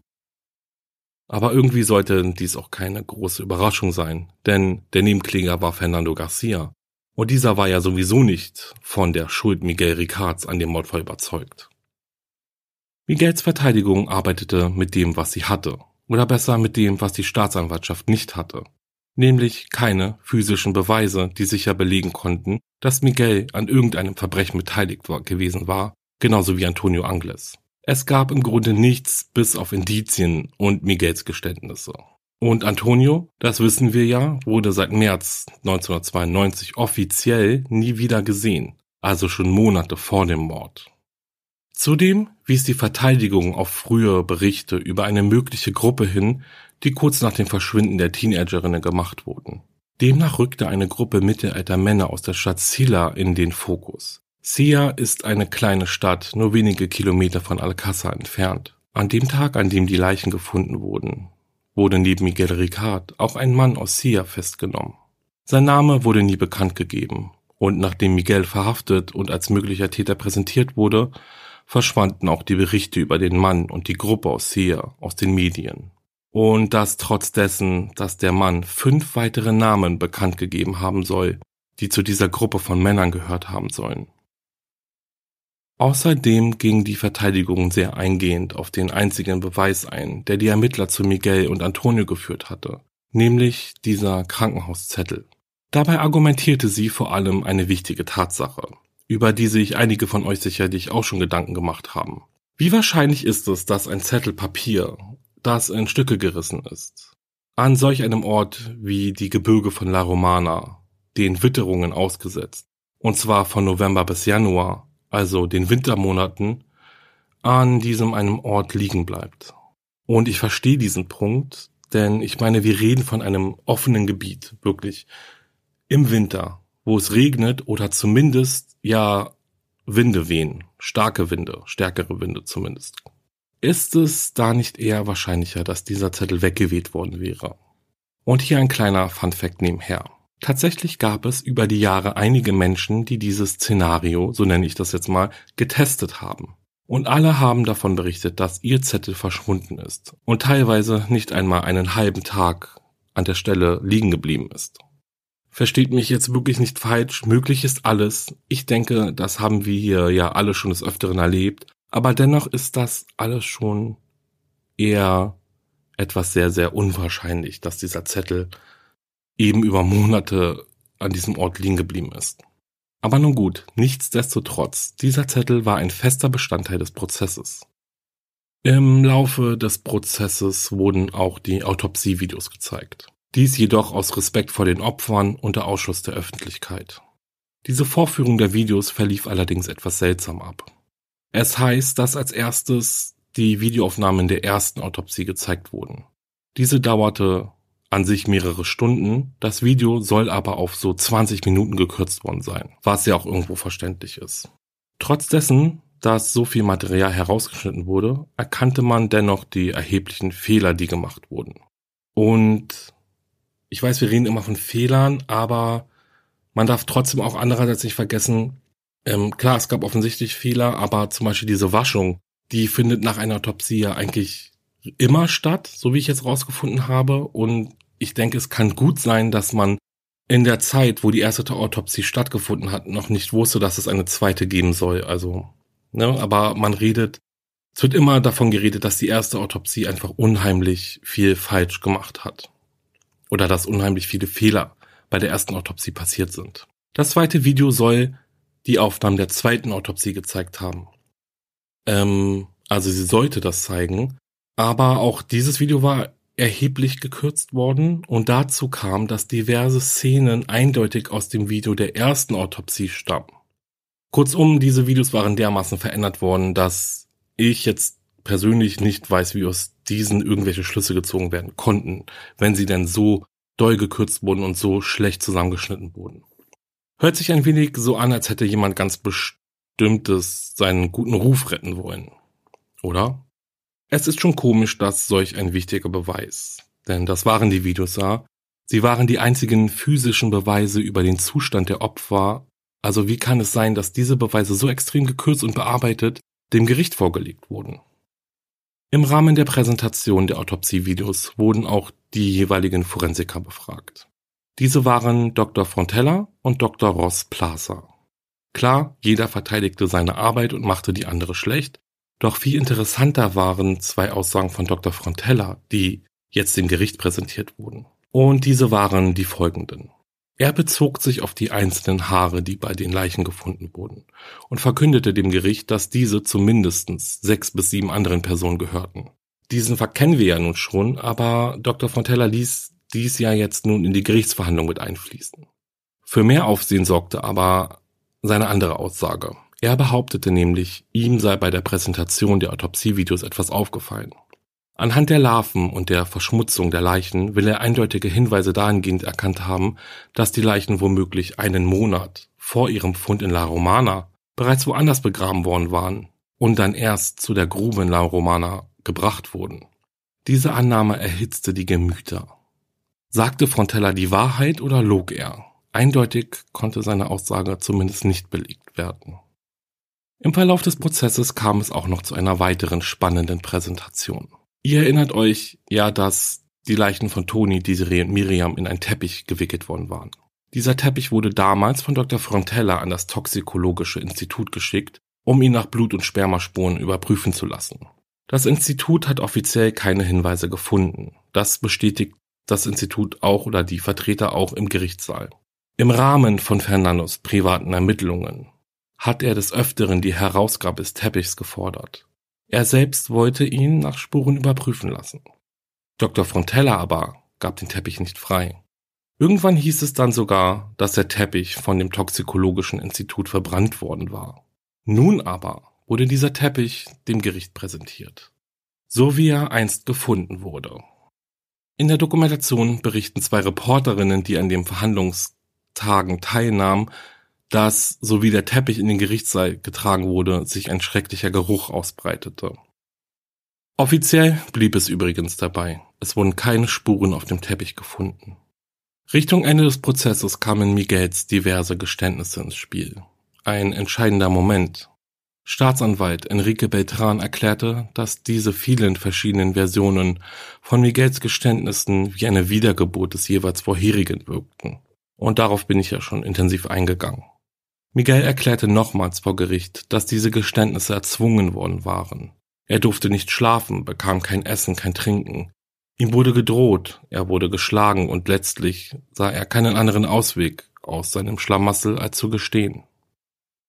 Aber irgendwie sollte dies auch keine große Überraschung sein, denn der Nebenkläger war Fernando García. Und dieser war ja sowieso nicht von der Schuld Miguel Ricards an dem Mordfall überzeugt. Miguels Verteidigung arbeitete mit dem, was sie hatte, oder besser mit dem, was die Staatsanwaltschaft nicht hatte, nämlich keine physischen Beweise, die sicher belegen konnten, dass Miguel an irgendeinem Verbrechen beteiligt war, gewesen war, genauso wie Antonio Angles. Es gab im Grunde nichts bis auf Indizien und Miguels Geständnisse. Und Antonio, das wissen wir ja, wurde seit März neunzehnhundertzweiundneunzig offiziell nie wieder gesehen, also schon Monate vor dem Mord. Zudem wies die Verteidigung auf frühere Berichte über eine mögliche Gruppe hin, die kurz nach dem Verschwinden der Teenagerinnen gemacht wurden. Demnach rückte eine Gruppe mittelalter Männer aus der Stadt Silla in den Fokus. Silla ist eine kleine Stadt, nur wenige Kilometer von Alcázar entfernt. An dem Tag, an dem die Leichen gefunden wurden, wurde neben Miguel Ricard auch ein Mann aus Silla festgenommen. Sein Name wurde nie bekannt gegeben und nachdem Miguel verhaftet und als möglicher Täter präsentiert wurde, verschwanden auch die Berichte über den Mann und die Gruppe aus Silla aus den Medien. Und das trotz dessen, dass der Mann fünf weitere Namen bekannt gegeben haben soll, die zu dieser Gruppe von Männern gehört haben sollen. Außerdem ging die Verteidigung sehr eingehend auf den einzigen Beweis ein, der die Ermittler zu Miguel und Antonio geführt hatte, nämlich dieser Krankenhauszettel. Dabei argumentierte sie vor allem eine wichtige Tatsache, über die sich einige von euch sicherlich auch schon Gedanken gemacht haben. Wie wahrscheinlich ist es, dass ein Zettel Papier, das in Stücke gerissen ist, an solch einem Ort wie die Gebirge von La Romana, den Witterungen ausgesetzt, und zwar von November bis Januar, also den Wintermonaten, an diesem einem Ort liegen bleibt. Und ich verstehe diesen Punkt, denn ich meine, wir reden von einem offenen Gebiet, wirklich im Winter, wo es regnet oder zumindest ja Winde wehen, starke Winde, stärkere Winde zumindest. Ist es da nicht eher wahrscheinlicher, dass dieser Zettel weggeweht worden wäre? Und hier ein kleiner Funfact nebenher. Tatsächlich gab es über die Jahre einige Menschen, die dieses Szenario, so nenne ich das jetzt mal, getestet haben. Und alle haben davon berichtet, dass ihr Zettel verschwunden ist und teilweise nicht einmal einen halben Tag an der Stelle liegen geblieben ist. Versteht mich jetzt wirklich nicht falsch, möglich ist alles. Ich denke, das haben wir hier ja alle schon des Öfteren erlebt. Aber dennoch ist das alles schon eher etwas sehr, sehr unwahrscheinlich, dass dieser Zettel eben über Monate an diesem Ort liegen geblieben ist. Aber nun gut, nichtsdestotrotz, dieser Zettel war ein fester Bestandteil des Prozesses. Im Laufe des Prozesses wurden auch die Autopsievideos gezeigt. Dies jedoch aus Respekt vor den Opfern unter Ausschluss der Öffentlichkeit. Diese Vorführung der Videos verlief allerdings etwas seltsam ab. Es heißt, dass als erstes die Videoaufnahmen der ersten Autopsie gezeigt wurden. Diese dauerte an sich mehrere Stunden, das Video soll aber auf so zwanzig Minuten gekürzt worden sein, was ja auch irgendwo verständlich ist. Trotz dessen, dass so viel Material herausgeschnitten wurde, erkannte man dennoch die erheblichen Fehler, die gemacht wurden. Und ich weiß, wir reden immer von Fehlern, aber man darf trotzdem auch andererseits nicht vergessen, ähm, klar, es gab offensichtlich Fehler, aber zum Beispiel diese Waschung, die findet nach einer Autopsie ja eigentlich immer statt, so wie ich jetzt rausgefunden habe. Und ich denke, es kann gut sein, dass man in der Zeit, wo die erste Autopsie stattgefunden hat, noch nicht wusste, dass es eine zweite geben soll. Also, ne, aber man redet, es wird immer davon geredet, dass die erste Autopsie einfach unheimlich viel falsch gemacht hat. Oder dass unheimlich viele Fehler bei der ersten Autopsie passiert sind. Das zweite Video soll die Aufnahmen der zweiten Autopsie gezeigt haben. Ähm, also sie sollte das zeigen. Aber auch dieses Video war erheblich gekürzt worden und dazu kam, dass diverse Szenen eindeutig aus dem Video der ersten Autopsie stammen. Kurzum, diese Videos waren dermaßen verändert worden, dass ich jetzt persönlich nicht weiß, wie aus diesen irgendwelche Schlüsse gezogen werden konnten, wenn sie denn so doll gekürzt wurden und so schlecht zusammengeschnitten wurden. Hört sich ein wenig so an, als hätte jemand ganz Bestimmtes seinen guten Ruf retten wollen, oder? Es ist schon komisch, dass solch ein wichtiger Beweis, denn das waren die Videos ja, sie waren die einzigen physischen Beweise über den Zustand der Opfer, also wie kann es sein, dass diese Beweise so extrem gekürzt und bearbeitet dem Gericht vorgelegt wurden? Im Rahmen der Präsentation der Autopsievideos wurden auch die jeweiligen Forensiker befragt. Diese waren Doktor Frontella und Doktor Ross Plaza. Klar, jeder verteidigte seine Arbeit und machte die andere schlecht, doch viel interessanter waren zwei Aussagen von Doktor Frontella, die jetzt dem Gericht präsentiert wurden. Und diese waren die folgenden. Er bezog sich auf die einzelnen Haare, die bei den Leichen gefunden wurden, und verkündete dem Gericht, dass diese zu mindestens sechs bis sieben anderen Personen gehörten. Diesen Fakt kennen wir ja nun schon, aber Doktor Frontella ließ dies ja jetzt nun in die Gerichtsverhandlung mit einfließen. Für mehr Aufsehen sorgte aber seine andere Aussage. Er behauptete nämlich, ihm sei bei der Präsentation der Autopsievideos etwas aufgefallen. Anhand der Larven und der Verschmutzung der Leichen will er eindeutige Hinweise dahingehend erkannt haben, dass die Leichen womöglich einen Monat vor ihrem Fund in La Romana bereits woanders begraben worden waren und dann erst zu der Grube in La Romana gebracht wurden. Diese Annahme erhitzte die Gemüter. Sagte Frontella die Wahrheit oder log er? Eindeutig konnte seine Aussage zumindest nicht belegt werden. Im Verlauf des Prozesses kam es auch noch zu einer weiteren spannenden Präsentation. Ihr erinnert euch ja, dass die Leichen von Toni, Desiree und Miriam in einen Teppich gewickelt worden waren. Dieser Teppich wurde damals von Doktor Frontella an das Toxikologische Institut geschickt, um ihn nach Blut- und Spermaspuren überprüfen zu lassen. Das Institut hat offiziell keine Hinweise gefunden. Das bestätigt das Institut auch oder die Vertreter auch im Gerichtssaal. Im Rahmen von Fernandos privaten Ermittlungen hat er des Öfteren die Herausgabe des Teppichs gefordert. Er selbst wollte ihn nach Spuren überprüfen lassen. Doktor Frontella aber gab den Teppich nicht frei. Irgendwann hieß es dann sogar, dass der Teppich von dem Toxikologischen Institut verbrannt worden war. Nun aber wurde dieser Teppich dem Gericht präsentiert, so wie er einst gefunden wurde. In der Dokumentation berichten zwei Reporterinnen, die an den Verhandlungstagen teilnahmen, dass, so wie der Teppich in den Gerichtssaal getragen wurde, sich ein schrecklicher Geruch ausbreitete. Offiziell blieb es übrigens dabei. Es wurden keine Spuren auf dem Teppich gefunden. Richtung Ende des Prozesses kamen Miguels diverse Geständnisse ins Spiel. Ein entscheidender Moment. Staatsanwalt Enrique Beltran erklärte, dass diese vielen verschiedenen Versionen von Miguels Geständnissen wie eine Wiedergeburt des jeweils vorherigen wirkten. Und darauf bin ich ja schon intensiv eingegangen. Miguel erklärte nochmals vor Gericht, dass diese Geständnisse erzwungen worden waren. Er durfte nicht schlafen, bekam kein Essen, kein Trinken. Ihm wurde gedroht, er wurde geschlagen und letztlich sah er keinen anderen Ausweg aus seinem Schlamassel als zu gestehen.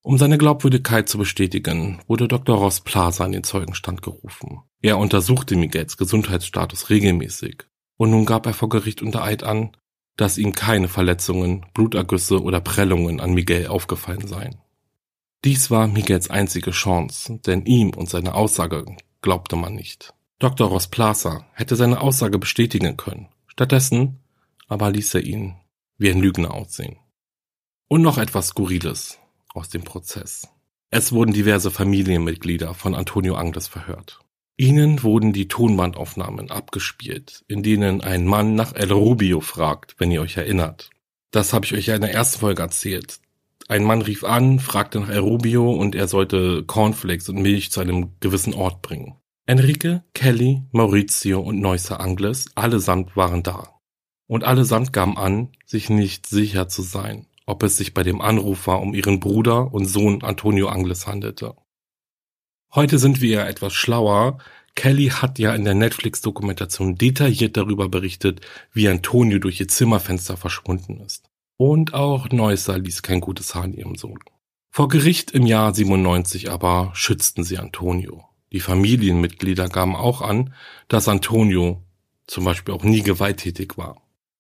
Um seine Glaubwürdigkeit zu bestätigen, wurde Doktor Ross Plaza in den Zeugenstand gerufen. Er untersuchte Miguels Gesundheitsstatus regelmäßig und nun gab er vor Gericht unter Eid an, dass ihm keine Verletzungen, Blutergüsse oder Prellungen an Miguel aufgefallen seien. Dies war Miguels einzige Chance, denn ihm und seine Aussage glaubte man nicht. Doktor Ross Plaza hätte seine Aussage bestätigen können. Stattdessen aber ließ er ihn wie ein Lügner aussehen. Und noch etwas Skurriles aus dem Prozess. Es wurden diverse Familienmitglieder von Antonio Angles verhört. Ihnen wurden die Tonbandaufnahmen abgespielt, in denen ein Mann nach El Rubio fragt, wenn ihr euch erinnert. Das habe ich euch ja in der ersten Folge erzählt. Ein Mann rief an, fragte nach El Rubio und er sollte Cornflakes und Milch zu einem gewissen Ort bringen. Enrique, Kelly, Maurizio und Neusser Angles, allesamt waren da. Und allesamt gaben an, sich nicht sicher zu sein, ob es sich bei dem Anrufer um ihren Bruder und Sohn Antonio Angles handelte. Heute sind wir ja etwas schlauer. Kelly hat ja in der Netflix-Dokumentation detailliert darüber berichtet, wie Antonio durch ihr Zimmerfenster verschwunden ist. Und auch Neusser ließ kein gutes Haar an ihrem Sohn. Vor Gericht im Jahr siebenundneunzig aber schützten sie Antonio. Die Familienmitglieder gaben auch an, dass Antonio zum Beispiel auch nie gewalttätig war.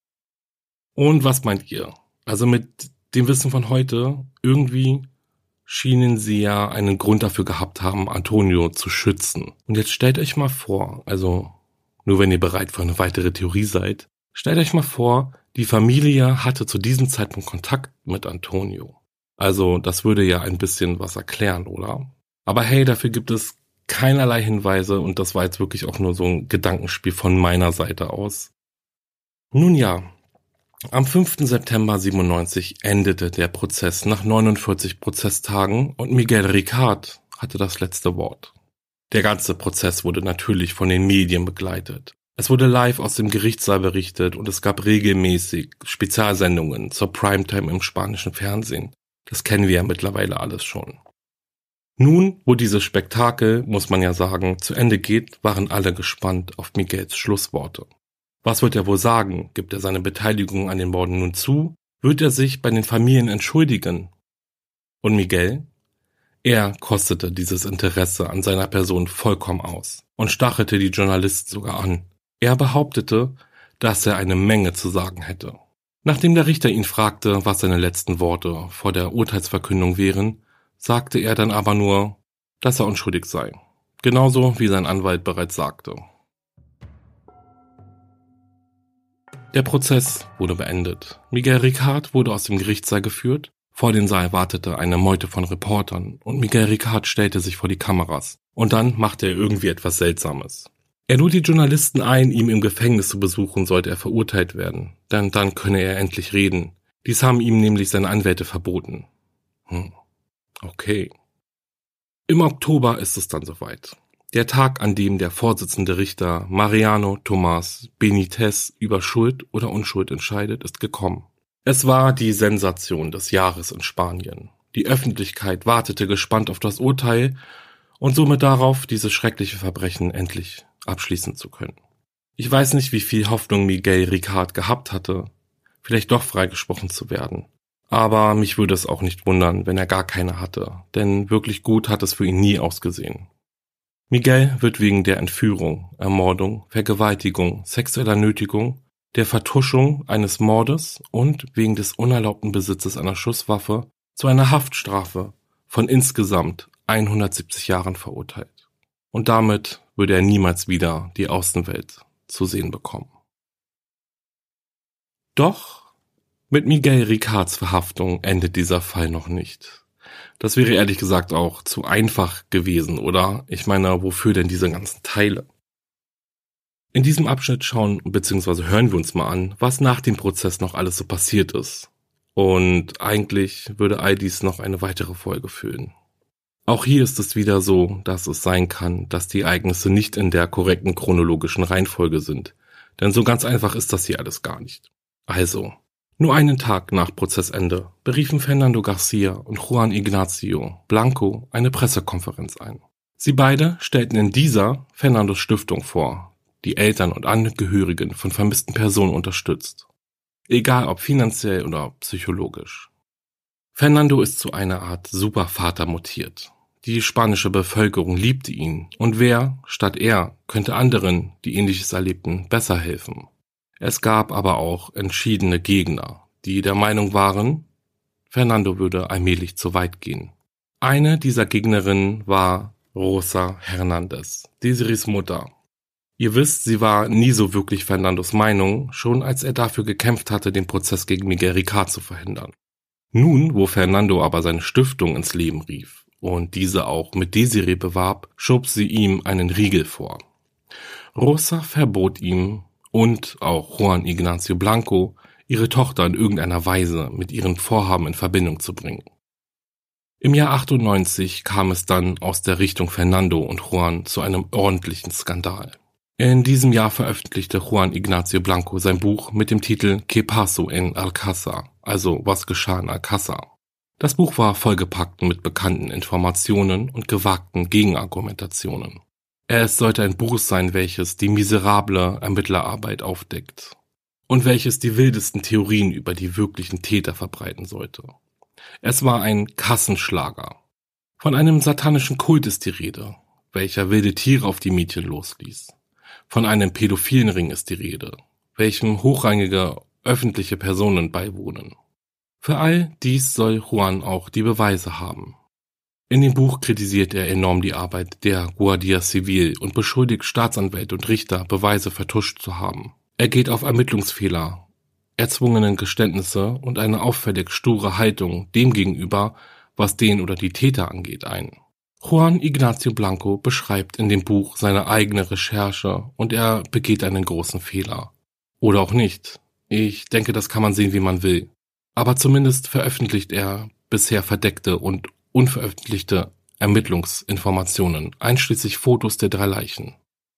Und was meint ihr? Also mit dem Wissen von heute, irgendwie schienen sie ja einen Grund dafür gehabt haben, Antonio zu schützen. Und jetzt stellt euch mal vor, also nur wenn ihr bereit für eine weitere Theorie seid, stellt euch mal vor, die Familie hatte zu diesem Zeitpunkt Kontakt mit Antonio. Also das würde ja ein bisschen was erklären, oder? Aber hey, dafür gibt es keinerlei Hinweise und das war jetzt wirklich auch nur so ein Gedankenspiel von meiner Seite aus. Nun ja, am fünften September siebenundneunzig endete der Prozess nach neunundvierzig Prozesstagen und Miguel Ricard hatte das letzte Wort. Der ganze Prozess wurde natürlich von den Medien begleitet. Es wurde live aus dem Gerichtssaal berichtet und es gab regelmäßig Spezialsendungen zur Primetime im spanischen Fernsehen. Das kennen wir ja mittlerweile alles schon. Nun, wo dieses Spektakel, muss man ja sagen, zu Ende geht, waren alle gespannt auf Miguels Schlussworte. Was wird er wohl sagen? Gibt er seine Beteiligung an den Morden nun zu? Wird er sich bei den Familien entschuldigen? Und Miguel? Er kostete dieses Interesse an seiner Person vollkommen aus und stachelte die Journalisten sogar an. Er behauptete, dass er eine Menge zu sagen hätte. Nachdem der Richter ihn fragte, was seine letzten Worte vor der Urteilsverkündung wären, sagte er dann aber nur, dass er unschuldig sei. Genauso wie sein Anwalt bereits sagte. Der Prozess wurde beendet. Miguel Ricard wurde aus dem Gerichtssaal geführt. Vor den Saal wartete eine Meute von Reportern und Miguel Ricard stellte sich vor die Kameras. Und dann machte er irgendwie etwas Seltsames. Er lud die Journalisten ein, ihn im Gefängnis zu besuchen, sollte er verurteilt werden. Denn dann könne er endlich reden. Dies haben ihm nämlich seine Anwälte verboten. Hm. Okay. Im Oktober ist es dann soweit. Der Tag, an dem der Vorsitzende Richter Mariano Tomás Benítez über Schuld oder Unschuld entscheidet, ist gekommen. Es war die Sensation des Jahres in Spanien. Die Öffentlichkeit wartete gespannt auf das Urteil und somit darauf, dieses schreckliche Verbrechen endlich abschließen zu können. Ich weiß nicht, wie viel Hoffnung Miguel Ricard gehabt hatte, vielleicht doch freigesprochen zu werden. Aber mich würde es auch nicht wundern, wenn er gar keine hatte, denn wirklich gut hat es für ihn nie ausgesehen. Miguel wird wegen der Entführung, Ermordung, Vergewaltigung, sexueller Nötigung, der Vertuschung eines Mordes und wegen des unerlaubten Besitzes einer Schusswaffe zu einer Haftstrafe von insgesamt hundertsiebzig Jahren verurteilt. Und damit würde er niemals wieder die Außenwelt zu sehen bekommen. Doch mit Miguel Ricards Verhaftung endet dieser Fall noch nicht. Das wäre ehrlich gesagt auch zu einfach gewesen, oder? Ich meine, wofür denn diese ganzen Teile? In diesem Abschnitt schauen bzw. hören wir uns mal an, was nach dem Prozess noch alles so passiert ist. Und eigentlich würde all dies noch eine weitere Folge füllen. Auch hier ist es wieder so, dass es sein kann, dass die Ereignisse nicht in der korrekten chronologischen Reihenfolge sind. Denn so ganz einfach ist das hier alles gar nicht. Also, nur einen Tag nach Prozessende beriefen Fernando Garcia und Juan Ignacio Blanco eine Pressekonferenz ein. Sie beide stellten in dieser Fernandos Stiftung vor, die Eltern und Angehörigen von vermissten Personen unterstützt. Egal ob finanziell oder psychologisch. Fernando ist zu einer Art Supervater mutiert. Die spanische Bevölkerung liebte ihn, und wer, statt er, könnte anderen, die Ähnliches erlebten, besser helfen? Es gab aber auch entschiedene Gegner, die der Meinung waren, Fernando würde allmählich zu weit gehen. Eine dieser Gegnerinnen war Rosa Hernandez, Desirees Mutter. Ihr wisst, sie war nie so wirklich Fernandos Meinung, schon als er dafür gekämpft hatte, den Prozess gegen Miguel Ricard zu verhindern. Nun, wo Fernando aber seine Stiftung ins Leben rief und diese auch mit Desiree bewarb, schob sie ihm einen Riegel vor. Rosa verbot ihm und auch Juan Ignacio Blanco, ihre Tochter in irgendeiner Weise mit ihren Vorhaben in Verbindung zu bringen. Im Jahr achtundneunzig kam es dann aus der Richtung Fernando und Juan zu einem ordentlichen Skandal. In diesem Jahr veröffentlichte Juan Ignacio Blanco sein Buch mit dem Titel ¿Qué pasó en Alcázar?, also Was geschah in Alcázar. Das Buch war vollgepackt mit bekannten Informationen und gewagten Gegenargumentationen. Es sollte ein Buch sein, welches die miserable Ermittlerarbeit aufdeckt und welches die wildesten Theorien über die wirklichen Täter verbreiten sollte. Es war ein Kassenschlager. Von einem satanischen Kult ist die Rede, welcher wilde Tiere auf die Mädchen losließ. Von einem pädophilen Ring ist die Rede, welchem hochrangige öffentliche Personen beiwohnen. Für all dies soll Juan auch die Beweise haben. In dem Buch kritisiert er enorm die Arbeit der Guardia Civil und beschuldigt Staatsanwälte und Richter, Beweise vertuscht zu haben. Er geht auf Ermittlungsfehler, erzwungenen Geständnisse und eine auffällig sture Haltung dem gegenüber, was den oder die Täter angeht, ein. Juan Ignacio Blanco beschreibt in dem Buch seine eigene Recherche und er begeht einen großen Fehler. Oder auch nicht. Ich denke, das kann man sehen, wie man will. Aber zumindest veröffentlicht er bisher verdeckte und unveröffentlichte Ermittlungsinformationen, einschließlich Fotos der drei Leichen.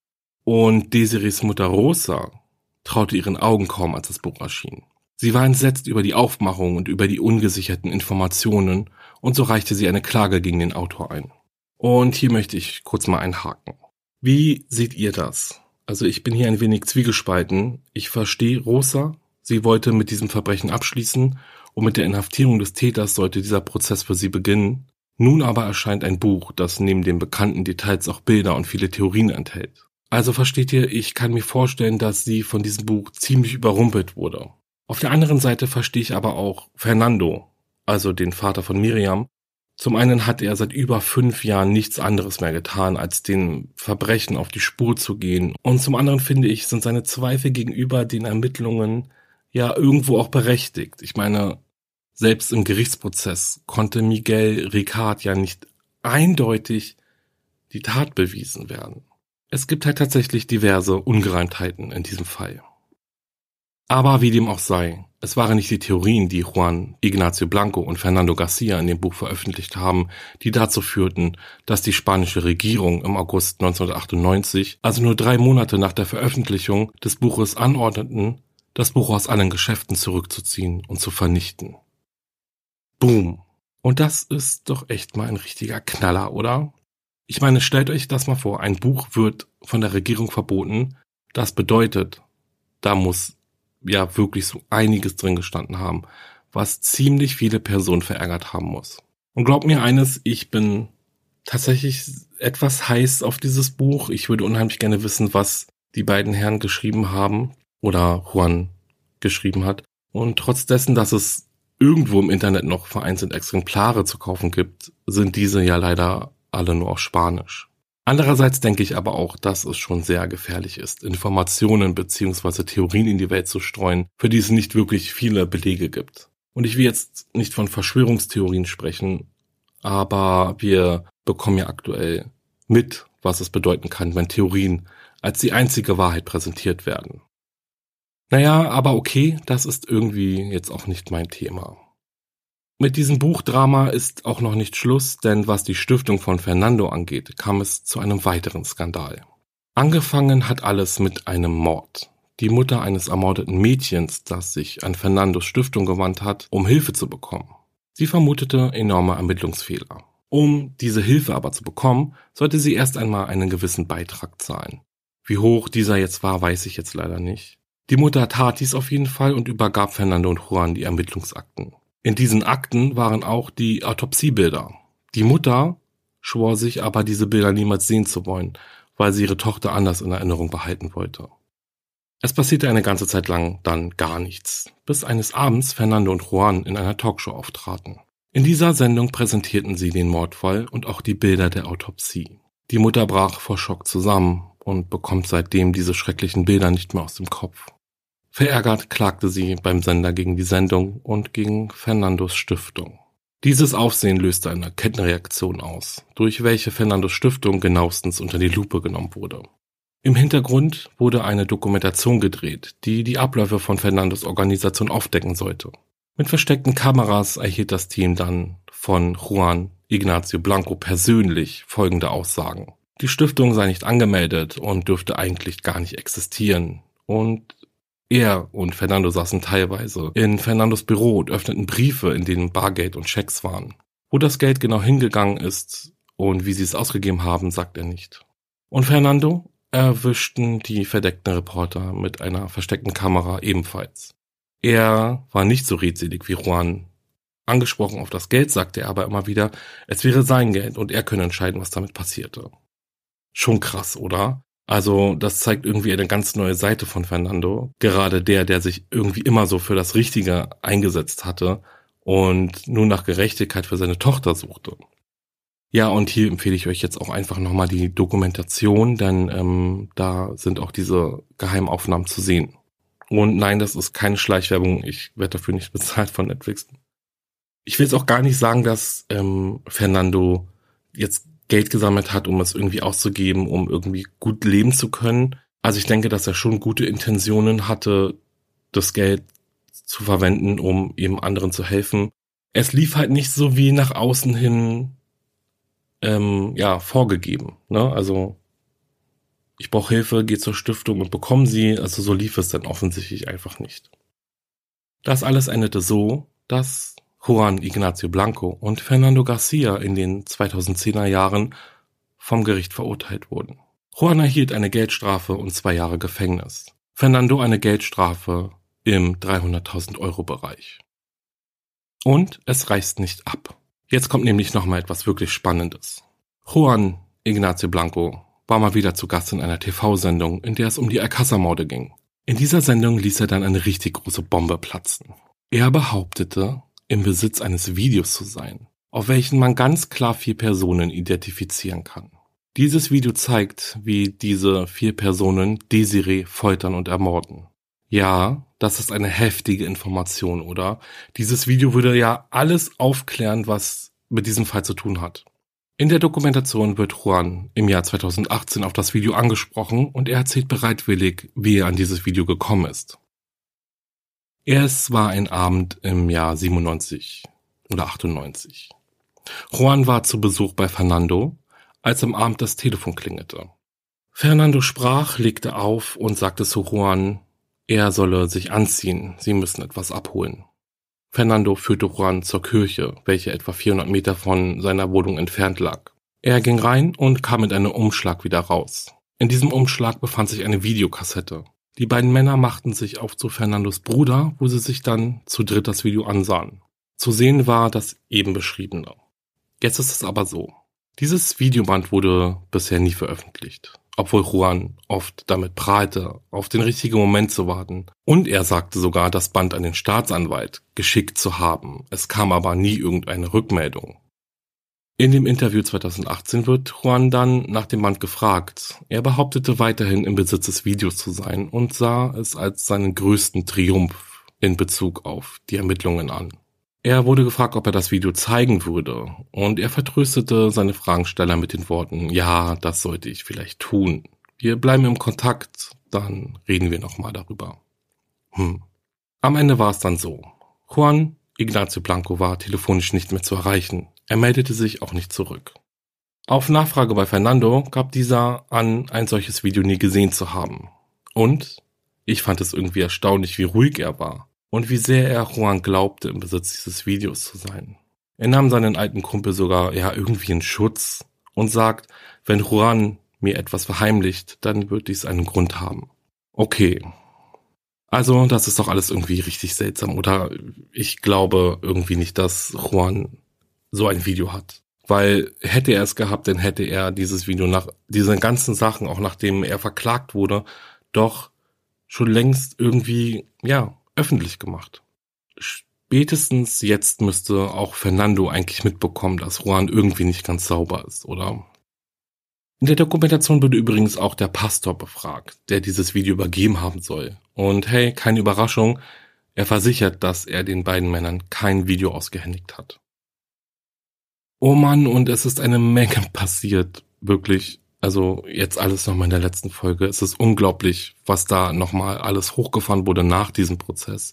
Und Desirees Mutter Rosa traute ihren Augen kaum, als das Buch erschien. Sie war entsetzt über die Aufmachung und über die ungesicherten Informationen und so reichte sie eine Klage gegen den Autor ein. Und hier möchte ich kurz mal einhaken. Wie seht ihr das? Also ich bin hier ein wenig zwiegespalten. Ich verstehe Rosa. Sie wollte mit diesem Verbrechen abschließen und mit der Inhaftierung des Täters sollte dieser Prozess für sie beginnen. Nun aber erscheint ein Buch, das neben den bekannten Details auch Bilder und viele Theorien enthält. Also versteht ihr, ich kann mir vorstellen, dass sie von diesem Buch ziemlich überrumpelt wurde. Auf der anderen Seite verstehe ich aber auch Fernando, also den Vater von Miriam. Zum einen hat er seit über fünf Jahren nichts anderes mehr getan, als den Verbrechen auf die Spur zu gehen. Und zum anderen finde ich, sind seine Zweifel gegenüber den Ermittlungen ja irgendwo auch berechtigt. Ich meine, selbst im Gerichtsprozess konnte Miguel Ricard ja nicht eindeutig die Tat bewiesen werden. Es gibt halt tatsächlich diverse Ungereimtheiten in diesem Fall. Aber wie dem auch sei, es waren nicht die Theorien, die Juan Ignacio Blanco und Fernando Garcia in dem Buch veröffentlicht haben, die dazu führten, dass die spanische Regierung im August neunzehnhundertachtundneunzig, also nur drei Monate nach der Veröffentlichung des Buches, anordneten, das Buch aus allen Geschäften zurückzuziehen und zu vernichten. Boom. Und das ist doch echt mal ein richtiger Knaller, oder? Ich meine, stellt euch das mal vor, ein Buch wird von der Regierung verboten. Das bedeutet, da muss ja wirklich so einiges drin gestanden haben, was ziemlich viele Personen verärgert haben muss. Und glaubt mir eines, ich bin tatsächlich etwas heiß auf dieses Buch. Ich würde unheimlich gerne wissen, was die beiden Herren geschrieben haben oder Juan geschrieben hat. Und trotz dessen, dass es irgendwo im Internet noch vereinzelt Exemplare zu kaufen gibt, sind diese ja leider alle nur auf Spanisch. Andererseits denke ich aber auch, dass es schon sehr gefährlich ist, Informationen bzw. Theorien in die Welt zu streuen, für die es nicht wirklich viele Belege gibt. Und ich will jetzt nicht von Verschwörungstheorien sprechen, aber wir bekommen ja aktuell mit, was es bedeuten kann, wenn Theorien als die einzige Wahrheit präsentiert werden. Naja, aber okay, das ist irgendwie jetzt auch nicht mein Thema. Mit diesem Buchdrama ist auch noch nicht Schluss, denn was die Stiftung von Fernando angeht, kam es zu einem weiteren Skandal. Angefangen hat alles mit einem Mord. Die Mutter eines ermordeten Mädchens, das sich an Fernandos Stiftung gewandt hat, um Hilfe zu bekommen. Sie vermutete enorme Ermittlungsfehler. Um diese Hilfe aber zu bekommen, sollte sie erst einmal einen gewissen Beitrag zahlen. Wie hoch dieser jetzt war, weiß ich jetzt leider nicht. Die Mutter tat dies auf jeden Fall und übergab Fernando und Juan die Ermittlungsakten. In diesen Akten waren auch die Autopsiebilder. Die Mutter schwor sich aber, diese Bilder niemals sehen zu wollen, weil sie ihre Tochter anders in Erinnerung behalten wollte. Es passierte eine ganze Zeit lang dann gar nichts, bis eines Abends Fernando und Juan in einer Talkshow auftraten. In dieser Sendung präsentierten sie den Mordfall und auch die Bilder der Autopsie. Die Mutter brach vor Schock zusammen und bekommt seitdem diese schrecklichen Bilder nicht mehr aus dem Kopf. Verärgert klagte sie beim Sender gegen die Sendung und gegen Fernandos Stiftung. Dieses Aufsehen löste eine Kettenreaktion aus, durch welche Fernandos Stiftung genauestens unter die Lupe genommen wurde. Im Hintergrund wurde eine Dokumentation gedreht, die die Abläufe von Fernandos Organisation aufdecken sollte. Mit versteckten Kameras erhielt das Team dann von Juan Ignacio Blanco persönlich folgende Aussagen. Die Stiftung sei nicht angemeldet und dürfte eigentlich gar nicht existieren. Und er und Fernando saßen teilweise in Fernandos Büro und öffneten Briefe, in denen Bargeld und Schecks waren. Wo das Geld genau hingegangen ist und wie sie es ausgegeben haben, sagt er nicht. Und Fernando erwischten die verdeckten Reporter mit einer versteckten Kamera ebenfalls. Er war nicht so redselig wie Juan. Angesprochen auf das Geld sagte er aber immer wieder, es wäre sein Geld und er könne entscheiden, was damit passierte. Schon krass, oder? Also das zeigt irgendwie eine ganz neue Seite von Fernando. Gerade der, der sich irgendwie immer so für das Richtige eingesetzt hatte und nur nach Gerechtigkeit für seine Tochter suchte. Ja, und hier empfehle ich euch jetzt auch einfach nochmal die Dokumentation, denn ähm, da sind auch diese Geheimaufnahmen zu sehen. Und nein, das ist keine Schleichwerbung, ich werde dafür nicht bezahlt von Netflix. Ich will jetzt auch gar nicht sagen, dass ähm, Fernando jetzt Geld gesammelt hat, um es irgendwie auszugeben, um irgendwie gut leben zu können. Also ich denke, dass er schon gute Intentionen hatte, das Geld zu verwenden, um eben anderen zu helfen. Es lief halt nicht so wie nach außen hin ähm, ja vorgegeben. Ne? Also ich brauche Hilfe, gehe zur Stiftung und bekomme sie. Also so lief es dann offensichtlich einfach nicht. Das alles endete so, dass Juan Ignacio Blanco und Fernando Garcia in den zweitausendzehner Jahren vom Gericht verurteilt wurden. Juan erhielt eine Geldstrafe und zwei Jahre Gefängnis. Fernando eine Geldstrafe im dreihunderttausend Euro Bereich. Und es reißt nicht ab. Jetzt kommt nämlich nochmal etwas wirklich Spannendes. Juan Ignacio Blanco war mal wieder zu Gast in einer T V-Sendung, in der es um die Alcázar-Morde ging. In dieser Sendung ließ er dann eine richtig große Bombe platzen. Er behauptete, im Besitz eines Videos zu sein, auf welchen man ganz klar vier Personen identifizieren kann. Dieses Video zeigt, wie diese vier Personen Desiree foltern und ermorden. Ja, das ist eine heftige Information, oder? Dieses Video würde ja alles aufklären, was mit diesem Fall zu tun hat. In der Dokumentation wird Juan im Jahr zweitausendachtzehn auf das Video angesprochen und er erzählt bereitwillig, wie er an dieses Video gekommen ist. Es war ein Abend im Jahr siebenundneunzig oder achtundneunzig. Juan war zu Besuch bei Fernando, als am Abend das Telefon klingelte. Fernando sprach, legte auf und sagte zu Juan, er solle sich anziehen, sie müssen etwas abholen. Fernando führte Juan zur Kirche, welche etwa vierhundert Meter von seiner Wohnung entfernt lag. Er ging rein und kam mit einem Umschlag wieder raus. In diesem Umschlag befand sich eine Videokassette. Die beiden Männer machten sich auf zu Fernandos Bruder, wo sie sich dann zu dritt das Video ansahen. Zu sehen war das eben beschriebene. Jetzt ist es aber so. Dieses Videoband wurde bisher nie veröffentlicht, obwohl Juan oft damit prahlte, auf den richtigen Moment zu warten. Und er sagte sogar, das Band an den Staatsanwalt geschickt zu haben. Es kam aber nie irgendeine Rückmeldung. In dem Interview zweitausendachtzehn wird Juan dann nach dem Band gefragt. Er behauptete weiterhin im Besitz des Videos zu sein und sah es als seinen größten Triumph in Bezug auf die Ermittlungen an. Er wurde gefragt, ob er das Video zeigen würde, und er vertröstete seine Fragensteller mit den Worten, ja, das sollte ich vielleicht tun. Wir bleiben im Kontakt, dann reden wir nochmal darüber. Hm. Am Ende war es dann so. Juan Ignacio Blanco war telefonisch nicht mehr zu erreichen. Er meldete sich auch nicht zurück. Auf Nachfrage bei Fernando gab dieser an, ein solches Video nie gesehen zu haben. Und ich fand es irgendwie erstaunlich, wie ruhig er war und wie sehr er Juan glaubte, im Besitz dieses Videos zu sein. Er nahm seinen alten Kumpel sogar ja irgendwie in Schutz und sagt, wenn Juan mir etwas verheimlicht, dann wird dies einen Grund haben. Okay, Also, das ist doch alles irgendwie richtig seltsam. Oder ich glaube irgendwie nicht, dass Juan so ein Video hat. Weil hätte er es gehabt, dann hätte er dieses Video nach diesen ganzen Sachen, auch nachdem er verklagt wurde, doch schon längst irgendwie, ja, öffentlich gemacht. Spätestens jetzt müsste auch Fernando eigentlich mitbekommen, dass Juan irgendwie nicht ganz sauber ist, oder? In der Dokumentation wurde übrigens auch der Pastor befragt, der dieses Video übergeben haben soll. Und hey, keine Überraschung, er versichert, dass er den beiden Männern kein Video ausgehändigt hat. Oh Mann, und es ist eine Menge passiert, wirklich. Also jetzt alles nochmal in der letzten Folge. Es ist unglaublich, was da nochmal alles hochgefahren wurde nach diesem Prozess.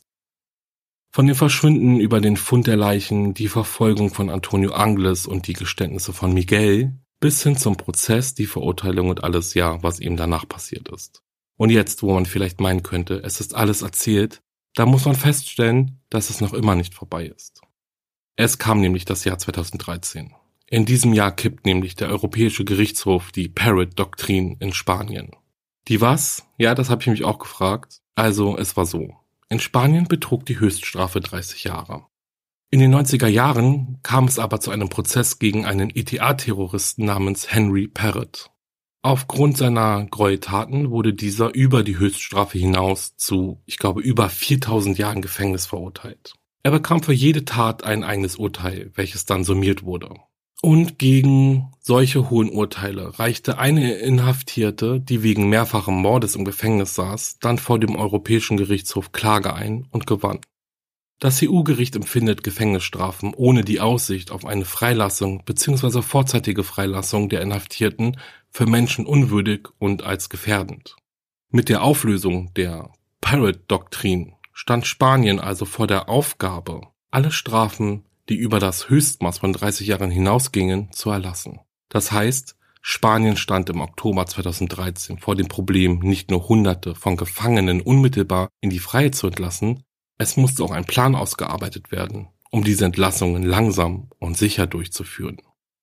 Von dem Verschwinden über den Fund der Leichen, die Verfolgung von Antonio Angles und die Geständnisse von Miguel, bis hin zum Prozess, die Verurteilung und alles, ja, was ihm danach passiert ist. Und jetzt, wo man vielleicht meinen könnte, es ist alles erzählt, da muss man feststellen, dass es noch immer nicht vorbei ist. Es kam nämlich das Jahr zweitausenddreizehn. In diesem Jahr kippt nämlich der Europäische Gerichtshof die Parrott-Doktrin in Spanien. Die was? Ja, das habe ich mich auch gefragt. Also, es war so. In Spanien betrug die Höchststrafe dreißig Jahre. In den neunziger Jahren kam es aber zu einem Prozess gegen einen E T A-Terroristen namens Henry Parrott. Aufgrund seiner Gräueltaten wurde dieser über die Höchststrafe hinaus zu, ich glaube, über viertausend Jahren Gefängnis verurteilt. Er bekam für jede Tat ein eigenes Urteil, welches dann summiert wurde. Und gegen solche hohen Urteile reichte eine Inhaftierte, die wegen mehrfachen Mordes im Gefängnis saß, dann vor dem Europäischen Gerichtshof Klage ein und gewann. Das E U-Gericht empfindet Gefängnisstrafen ohne die Aussicht auf eine Freilassung bzw. vorzeitige Freilassung der Inhaftierten für Menschen unwürdig und als gefährdend. Mit der Auflösung der Parrott-Doktrin stand Spanien also vor der Aufgabe, alle Strafen, die über das Höchstmaß von dreißig Jahren hinausgingen, zu erlassen. Das heißt, Spanien stand im Oktober zweitausenddreizehn vor dem Problem, nicht nur Hunderte von Gefangenen unmittelbar in die Freiheit zu entlassen, es musste auch ein Plan ausgearbeitet werden, um diese Entlassungen langsam und sicher durchzuführen.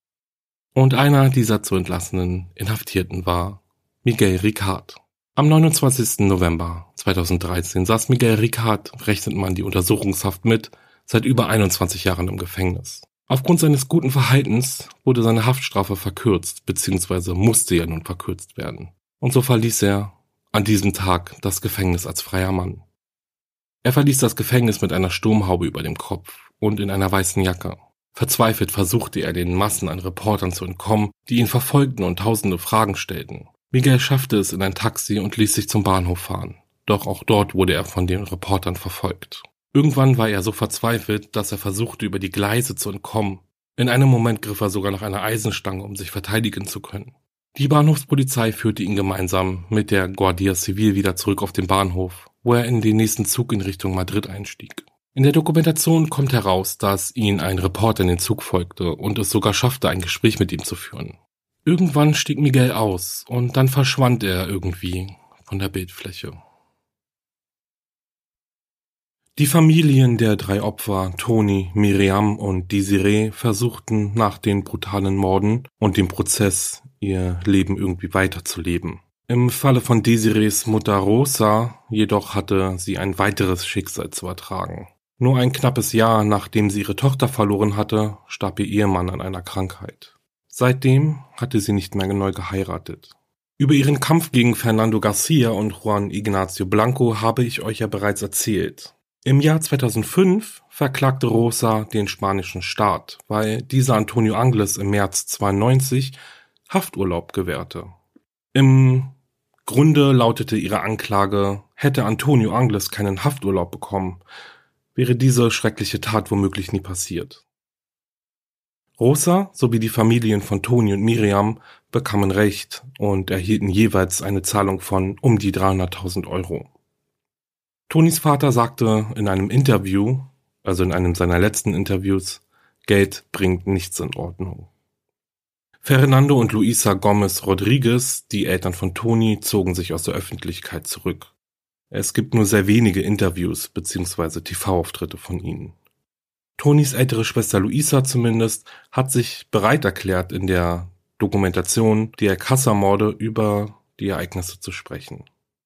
Und einer dieser zu entlassenen Inhaftierten war Miguel Ricard. Am neunundzwanzigsten November zweitausenddreizehn saß Miguel Ricard, rechnet man die Untersuchungshaft mit, seit über einundzwanzig Jahren im Gefängnis. Aufgrund seines guten Verhaltens wurde seine Haftstrafe verkürzt, beziehungsweise musste ja nun verkürzt werden. Und so verließ er an diesem Tag das Gefängnis als freier Mann. Er verließ das Gefängnis mit einer Sturmhaube über dem Kopf und in einer weißen Jacke. Verzweifelt versuchte er, den Massen an Reportern zu entkommen, die ihn verfolgten und tausende Fragen stellten. Miguel schaffte es in ein Taxi und ließ sich zum Bahnhof fahren. Doch auch dort wurde er von den Reportern verfolgt. Irgendwann war er so verzweifelt, dass er versuchte, über die Gleise zu entkommen. In einem Moment griff er sogar nach einer Eisenstange, um sich verteidigen zu können. Die Bahnhofspolizei führte ihn gemeinsam mit der Guardia Civil wieder zurück auf den Bahnhof, wo er in den nächsten Zug in Richtung Madrid einstieg. In der Dokumentation kommt heraus, dass ihn ein Reporter in den Zug folgte und es sogar schaffte, ein Gespräch mit ihm zu führen. Irgendwann stieg Miguel aus und dann verschwand er irgendwie von der Bildfläche. Die Familien der drei Opfer, Toni, Miriam und Desiree, versuchten nach den brutalen Morden und dem Prozess ihr Leben irgendwie weiterzuleben. Im Falle von Desirees Mutter Rosa jedoch hatte sie ein weiteres Schicksal zu ertragen. Nur ein knappes Jahr nachdem sie ihre Tochter verloren hatte, starb ihr Ehemann an einer Krankheit. Seitdem hatte sie nicht mehr neu geheiratet. Über ihren Kampf gegen Fernando Garcia und Juan Ignacio Blanco habe ich euch ja bereits erzählt. Im Jahr zweitausendfünf verklagte Rosa den spanischen Staat, weil dieser Antonio Angles im März zweiundneunzig Hafturlaub gewährte. Im Grunde lautete ihre Anklage, hätte Antonio Angles keinen Hafturlaub bekommen, wäre diese schreckliche Tat womöglich nie passiert. Rosa sowie die Familien von Toni und Miriam bekamen Recht und erhielten jeweils eine Zahlung von um die dreihunderttausend Euro. Tonis Vater sagte in einem Interview, also in einem seiner letzten Interviews, Geld bringt nichts in Ordnung. Fernando und Luisa Gomez Rodriguez, die Eltern von Toni, zogen sich aus der Öffentlichkeit zurück. Es gibt nur sehr wenige Interviews bzw. T V-Auftritte von ihnen. Tonis ältere Schwester Luisa zumindest hat sich bereit erklärt, in der Dokumentation der Casa-Morde über die Ereignisse zu sprechen.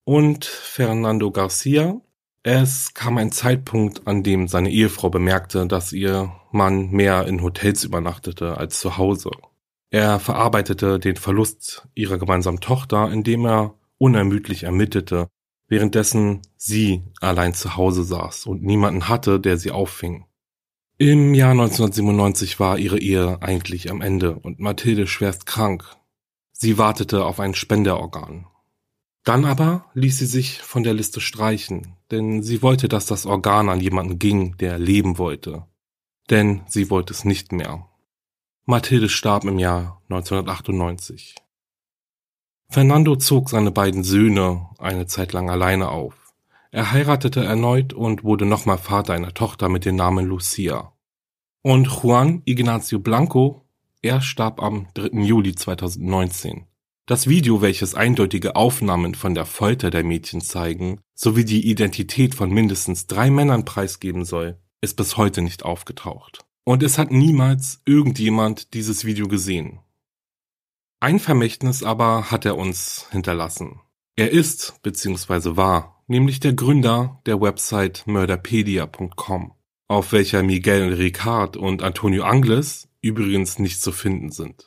und Fernando Garcia. Es kam ein Zeitpunkt, an dem seine Ehefrau bemerkte, dass ihr Mann mehr in Hotels übernachtete als zu Hause. Er verarbeitete den Verlust ihrer gemeinsamen Tochter, indem er unermüdlich ermittelte, währenddessen sie allein zu Hause saß und niemanden hatte, der sie auffing. Im Jahr neunzehnhundertsiebenundneunzig war ihre Ehe eigentlich am Ende und Mathilde schwerst krank. Sie wartete auf ein Spenderorgan. Dann aber ließ sie sich von der Liste streichen, denn sie wollte, dass das Organ an jemanden ging, der leben wollte. Denn sie wollte es nicht mehr. Mathilde starb im Jahr neunzehnhundertachtundneunzig. Fernando zog seine beiden Söhne eine Zeit lang alleine auf. Er heiratete erneut und wurde nochmal Vater einer Tochter mit dem Namen Lucia. Und Juan Ignacio Blanco, er starb am dritten Juli zweitausendneunzehn. Das Video, welches eindeutige Aufnahmen von der Folter der Mädchen zeigen, sowie die Identität von mindestens drei Männern preisgeben soll, ist bis heute nicht aufgetaucht. Und es hat niemals irgendjemand dieses Video gesehen. Ein Vermächtnis aber hat er uns hinterlassen. Er ist, bzw. war, nämlich der Gründer der Website murderpedia punkt com, auf welcher Miguel Ricard und Antonio Angles übrigens nicht zu finden sind.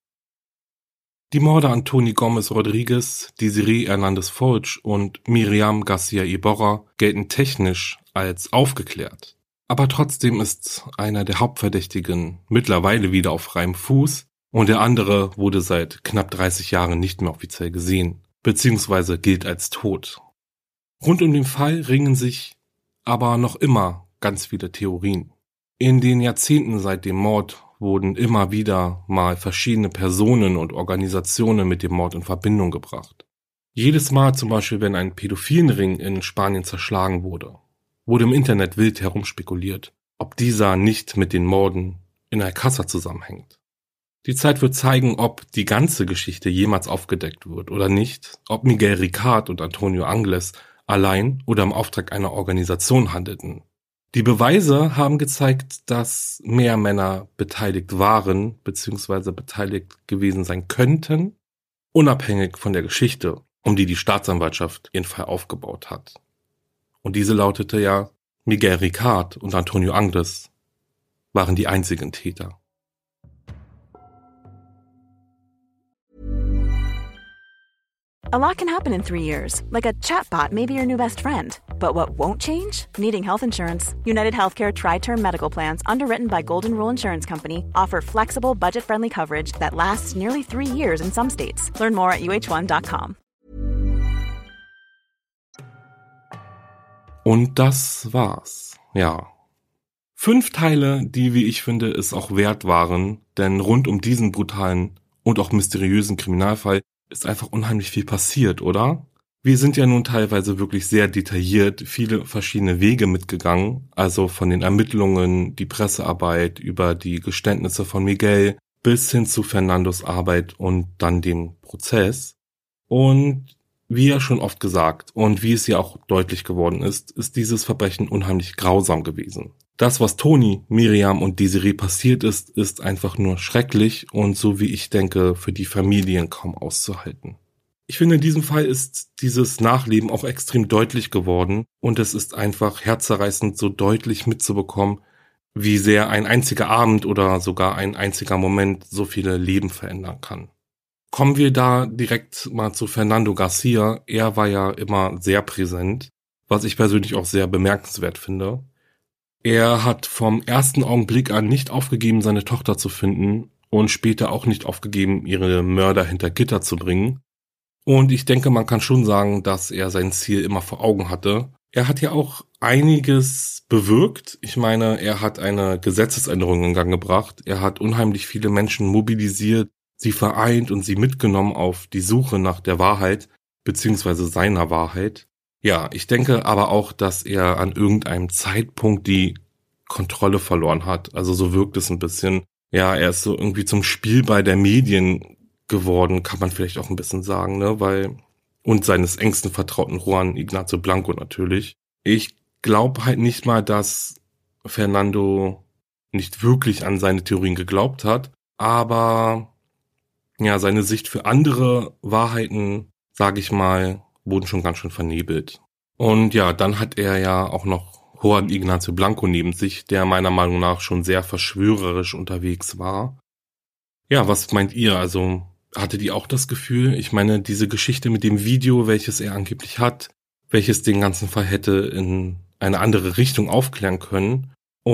Die Morde an Tony Gomez Rodriguez, Desiree Hernandez Folch und Miriam Garcia Iborra gelten technisch als aufgeklärt. Aber trotzdem ist einer der Hauptverdächtigen mittlerweile wieder auf freiem Fuß und der andere wurde seit knapp dreißig Jahren nicht mehr offiziell gesehen, beziehungsweise gilt als tot. Rund um den Fall ringen sich aber noch immer ganz viele Theorien. In den Jahrzehnten seit dem Mord wurden immer wieder mal verschiedene Personen und Organisationen mit dem Mord in Verbindung gebracht. Jedes Mal zum Beispiel, wenn ein Pädophilenring in Spanien zerschlagen wurde, wurde im Internet wild herumspekuliert, ob dieser nicht mit den Morden in Alcázar zusammenhängt. Die Zeit wird zeigen, ob die ganze Geschichte jemals aufgedeckt wird oder nicht, ob Miguel Ricard und Antonio Angles allein oder im Auftrag einer Organisation handelten. Die Beweise haben gezeigt, dass mehr Männer beteiligt waren bzw. beteiligt gewesen sein könnten, unabhängig von der Geschichte, um die die Staatsanwaltschaft ihren Fall aufgebaut hat. Und diese lautete ja, Miguel Ricard und Antonio Angles waren die einzigen Täter.
A lot can happen in three years, like a chatbot may be your new best friend. But what won't change? Needing health insurance. United Healthcare Tri-Term Medical Plans, underwritten by Golden Rule Insurance Company, offer flexible, budget-friendly coverage that lasts nearly three years in some states. Learn more at U H one dot com.
Und das war's. Ja. Fünf Teile, die, wie ich finde, es auch wert waren, denn rund um diesen brutalen und auch mysteriösen Kriminalfall ist einfach unheimlich viel passiert, oder? Wir sind ja nun teilweise wirklich sehr detailliert viele verschiedene Wege mitgegangen, also von den Ermittlungen, die Pressearbeit über die Geständnisse von Miguel bis hin zu Fernandos Arbeit und dann dem Prozess. Und wie ja schon oft gesagt und wie es ja auch deutlich geworden ist, ist dieses Verbrechen unheimlich grausam gewesen. Das, was Tony, Miriam und Desiree passiert ist, ist einfach nur schrecklich und so wie ich denke, für die Familien kaum auszuhalten. Ich finde, in diesem Fall ist dieses Nachleben auch extrem deutlich geworden und es ist einfach herzzerreißend, so deutlich mitzubekommen, wie sehr ein einziger Abend oder sogar ein einziger Moment so viele Leben verändern kann. Kommen wir da direkt mal zu Fernando Garcia. Er war ja immer sehr präsent, was ich persönlich auch sehr bemerkenswert finde. Er hat vom ersten Augenblick an nicht aufgegeben, seine Tochter zu finden und später auch nicht aufgegeben, ihre Mörder hinter Gitter zu bringen. Und ich denke, man kann schon sagen, dass er sein Ziel immer vor Augen hatte. Er hat ja auch einiges bewirkt. Ich meine, er hat eine Gesetzesänderung in Gang gebracht. Er hat unheimlich viele Menschen mobilisiert, sie vereint und sie mitgenommen auf die Suche nach der Wahrheit, beziehungsweise seiner Wahrheit. Ja, ich denke aber auch, dass er an irgendeinem Zeitpunkt die Kontrolle verloren hat. Also so wirkt es ein bisschen. Ja, er ist so irgendwie zum Spielball der Medien geworden, kann man vielleicht auch ein bisschen sagen, ne, weil, und seines engsten Vertrauten Juan Ignacio Blanco natürlich. Ich glaube halt nicht mal, dass Fernando nicht wirklich an seine Theorien geglaubt hat, aber ja, seine Sicht für andere Wahrheiten, sage ich mal, wurden schon ganz schön vernebelt. Und ja, dann hat er ja auch noch Juan Ignacio Blanco neben sich, der meiner Meinung nach schon sehr verschwörerisch unterwegs war. Ja, was meint ihr? Also hattet ihr auch das Gefühl? Ich meine, diese Geschichte mit dem Video, welches er angeblich hat, welches den ganzen Fall hätte in eine andere Richtung aufklären können.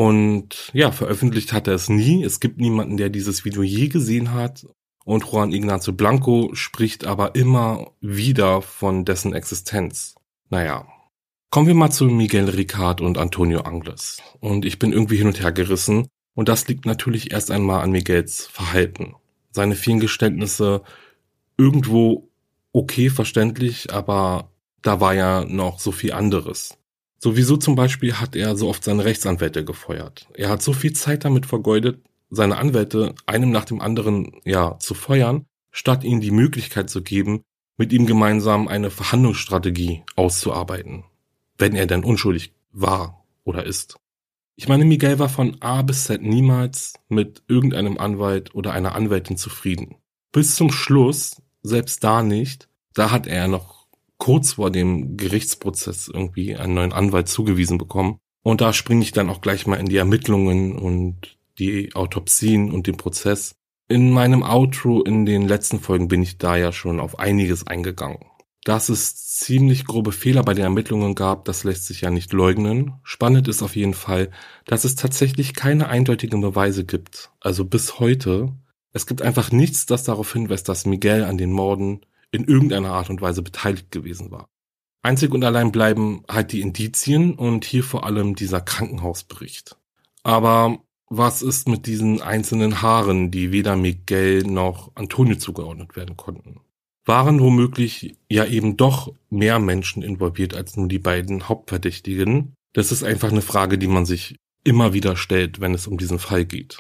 Und ja, veröffentlicht hat er es nie. Es gibt niemanden, der dieses Video je gesehen hat. Und Juan Ignacio Blanco spricht aber immer wieder von dessen Existenz. Naja, kommen wir mal zu Miguel Ricard und Antonio Angles. Und ich bin irgendwie hin und her gerissen. Und das liegt natürlich erst einmal an Miguels Verhalten. Seine vielen Geständnisse irgendwo okay, verständlich, aber da war ja noch so viel anderes. Sowieso zum Beispiel hat er so oft seine Rechtsanwälte gefeuert. Er hat so viel Zeit damit vergeudet, seine Anwälte einem nach dem anderen ja zu feuern, statt ihnen die Möglichkeit zu geben, mit ihm gemeinsam eine Verhandlungsstrategie auszuarbeiten, wenn er denn unschuldig war oder ist. Ich meine, Miguel war von A bis Z niemals mit irgendeinem Anwalt oder einer Anwältin zufrieden. Bis zum Schluss, selbst da nicht, da hat er noch kurz vor dem Gerichtsprozess irgendwie einen neuen Anwalt zugewiesen bekommen. Und da springe ich dann auch gleich mal in die Ermittlungen und die Autopsien und den Prozess. In meinem Outro in den letzten Folgen bin ich da ja schon auf einiges eingegangen. Dass es ziemlich grobe Fehler bei den Ermittlungen gab, das lässt sich ja nicht leugnen. Spannend ist auf jeden Fall, dass es tatsächlich keine eindeutigen Beweise gibt. Also bis heute. Es gibt einfach nichts, das darauf hinweist, dass Miguel an den Morden in irgendeiner Art und Weise beteiligt gewesen war. Einzig und allein bleiben halt die Indizien und hier vor allem dieser Krankenhausbericht. Aber was ist mit diesen einzelnen Haaren, die weder Miguel noch Antonio zugeordnet werden konnten? Waren womöglich ja eben doch mehr Menschen involviert als nur die beiden Hauptverdächtigen? Das ist einfach eine Frage, die man sich immer wieder stellt, wenn es um diesen Fall geht.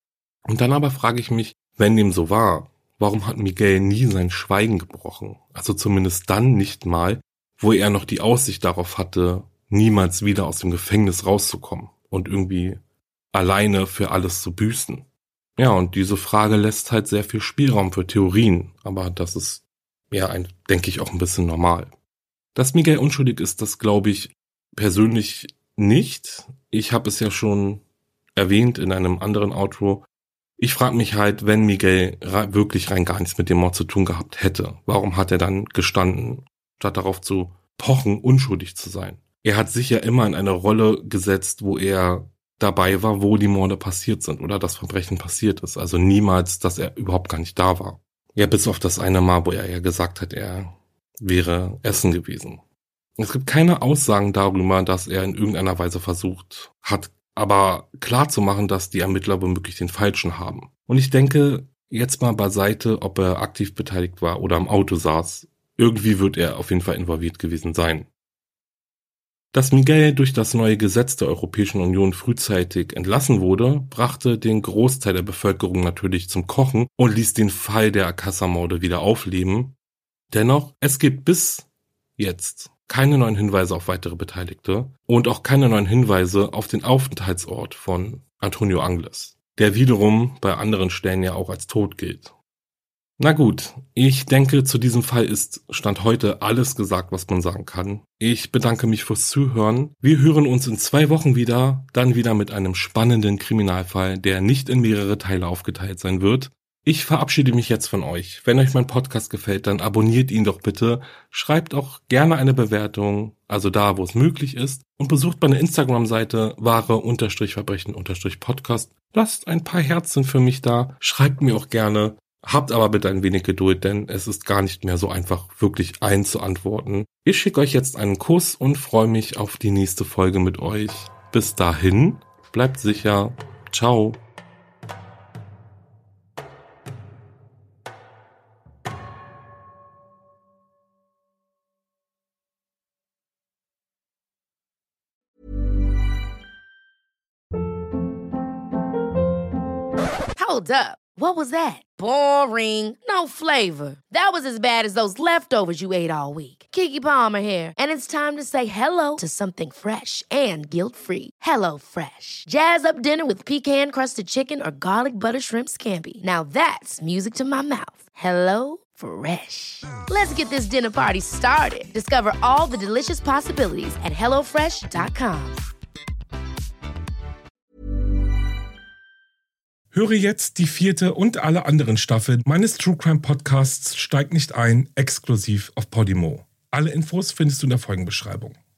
Und dann aber frage ich mich, wenn dem so war, warum hat Miguel nie sein Schweigen gebrochen? Also zumindest dann nicht mal, wo er noch die Aussicht darauf hatte, niemals wieder aus dem Gefängnis rauszukommen und irgendwie alleine für alles zu büßen. Ja, und diese Frage lässt halt sehr viel Spielraum für Theorien, aber das ist ja, ein, denke ich, auch ein bisschen normal. Dass Miguel unschuldig ist, das glaube ich persönlich nicht. Ich habe es ja schon erwähnt in einem anderen Outro. Ich frage mich halt, wenn Miguel wirklich rein gar nichts mit dem Mord zu tun gehabt hätte, warum hat er dann gestanden, statt darauf zu pochen, unschuldig zu sein? Er hat sich ja immer in eine Rolle gesetzt, wo er dabei war, wo die Morde passiert sind oder das Verbrechen passiert ist. Also niemals, dass er überhaupt gar nicht da war. Ja, bis auf das eine Mal, wo er ja gesagt hat, er wäre essen gewesen. Es gibt keine Aussagen darüber, dass er in irgendeiner Weise versucht hat, aber klar zu machen, dass die Ermittler womöglich den Falschen haben. Und ich denke, jetzt mal beiseite, ob er aktiv beteiligt war oder im Auto saß, irgendwie wird er auf jeden Fall involviert gewesen sein. Dass Miguel durch das neue Gesetz der Europäischen Union frühzeitig entlassen wurde, brachte den Großteil der Bevölkerung natürlich zum Kochen und ließ den Fall der Alcázar-Morde wieder aufleben. Dennoch, es gibt bis jetzt keine neuen Hinweise auf weitere Beteiligte und auch keine neuen Hinweise auf den Aufenthaltsort von Antonio Angles, der wiederum bei anderen Stellen ja auch als tot gilt. Na gut, ich denke, zu diesem Fall ist Stand heute alles gesagt, was man sagen kann. Ich bedanke mich fürs Zuhören. Wir hören uns in zwei Wochen wieder, dann wieder mit einem spannenden Kriminalfall, der nicht in mehrere Teile aufgeteilt sein wird. Ich verabschiede mich jetzt von euch. Wenn euch mein Podcast gefällt, dann abonniert ihn doch bitte. Schreibt auch gerne eine Bewertung, also da, wo es möglich ist. Und besucht meine Instagram-Seite wahre-verbrechen-podcast. Lasst ein paar Herzen für mich da. Schreibt mir auch gerne. Habt aber bitte ein wenig Geduld, denn es ist gar nicht mehr so einfach, wirklich allen zu antworten. Ich schicke euch jetzt einen Kuss und freue mich auf die nächste Folge mit euch. Bis dahin, bleibt sicher. Ciao.
Hold up. What was that? Boring. No flavor. That was as bad as those leftovers you ate all week. Keke Palmer here. And it's time to say hello to something fresh and guilt-free. Hello Fresh. Jazz up dinner with pecan-crusted chicken or garlic butter shrimp scampi. Now that's music to my mouth. Hello Fresh. Let's get this dinner party started. Discover all the delicious possibilities at hello fresh dot com.
Höre jetzt die vierte und alle anderen Staffeln meines True Crime Podcasts Steig nicht ein, exklusiv auf Podimo. Alle Infos findest du in der Folgenbeschreibung.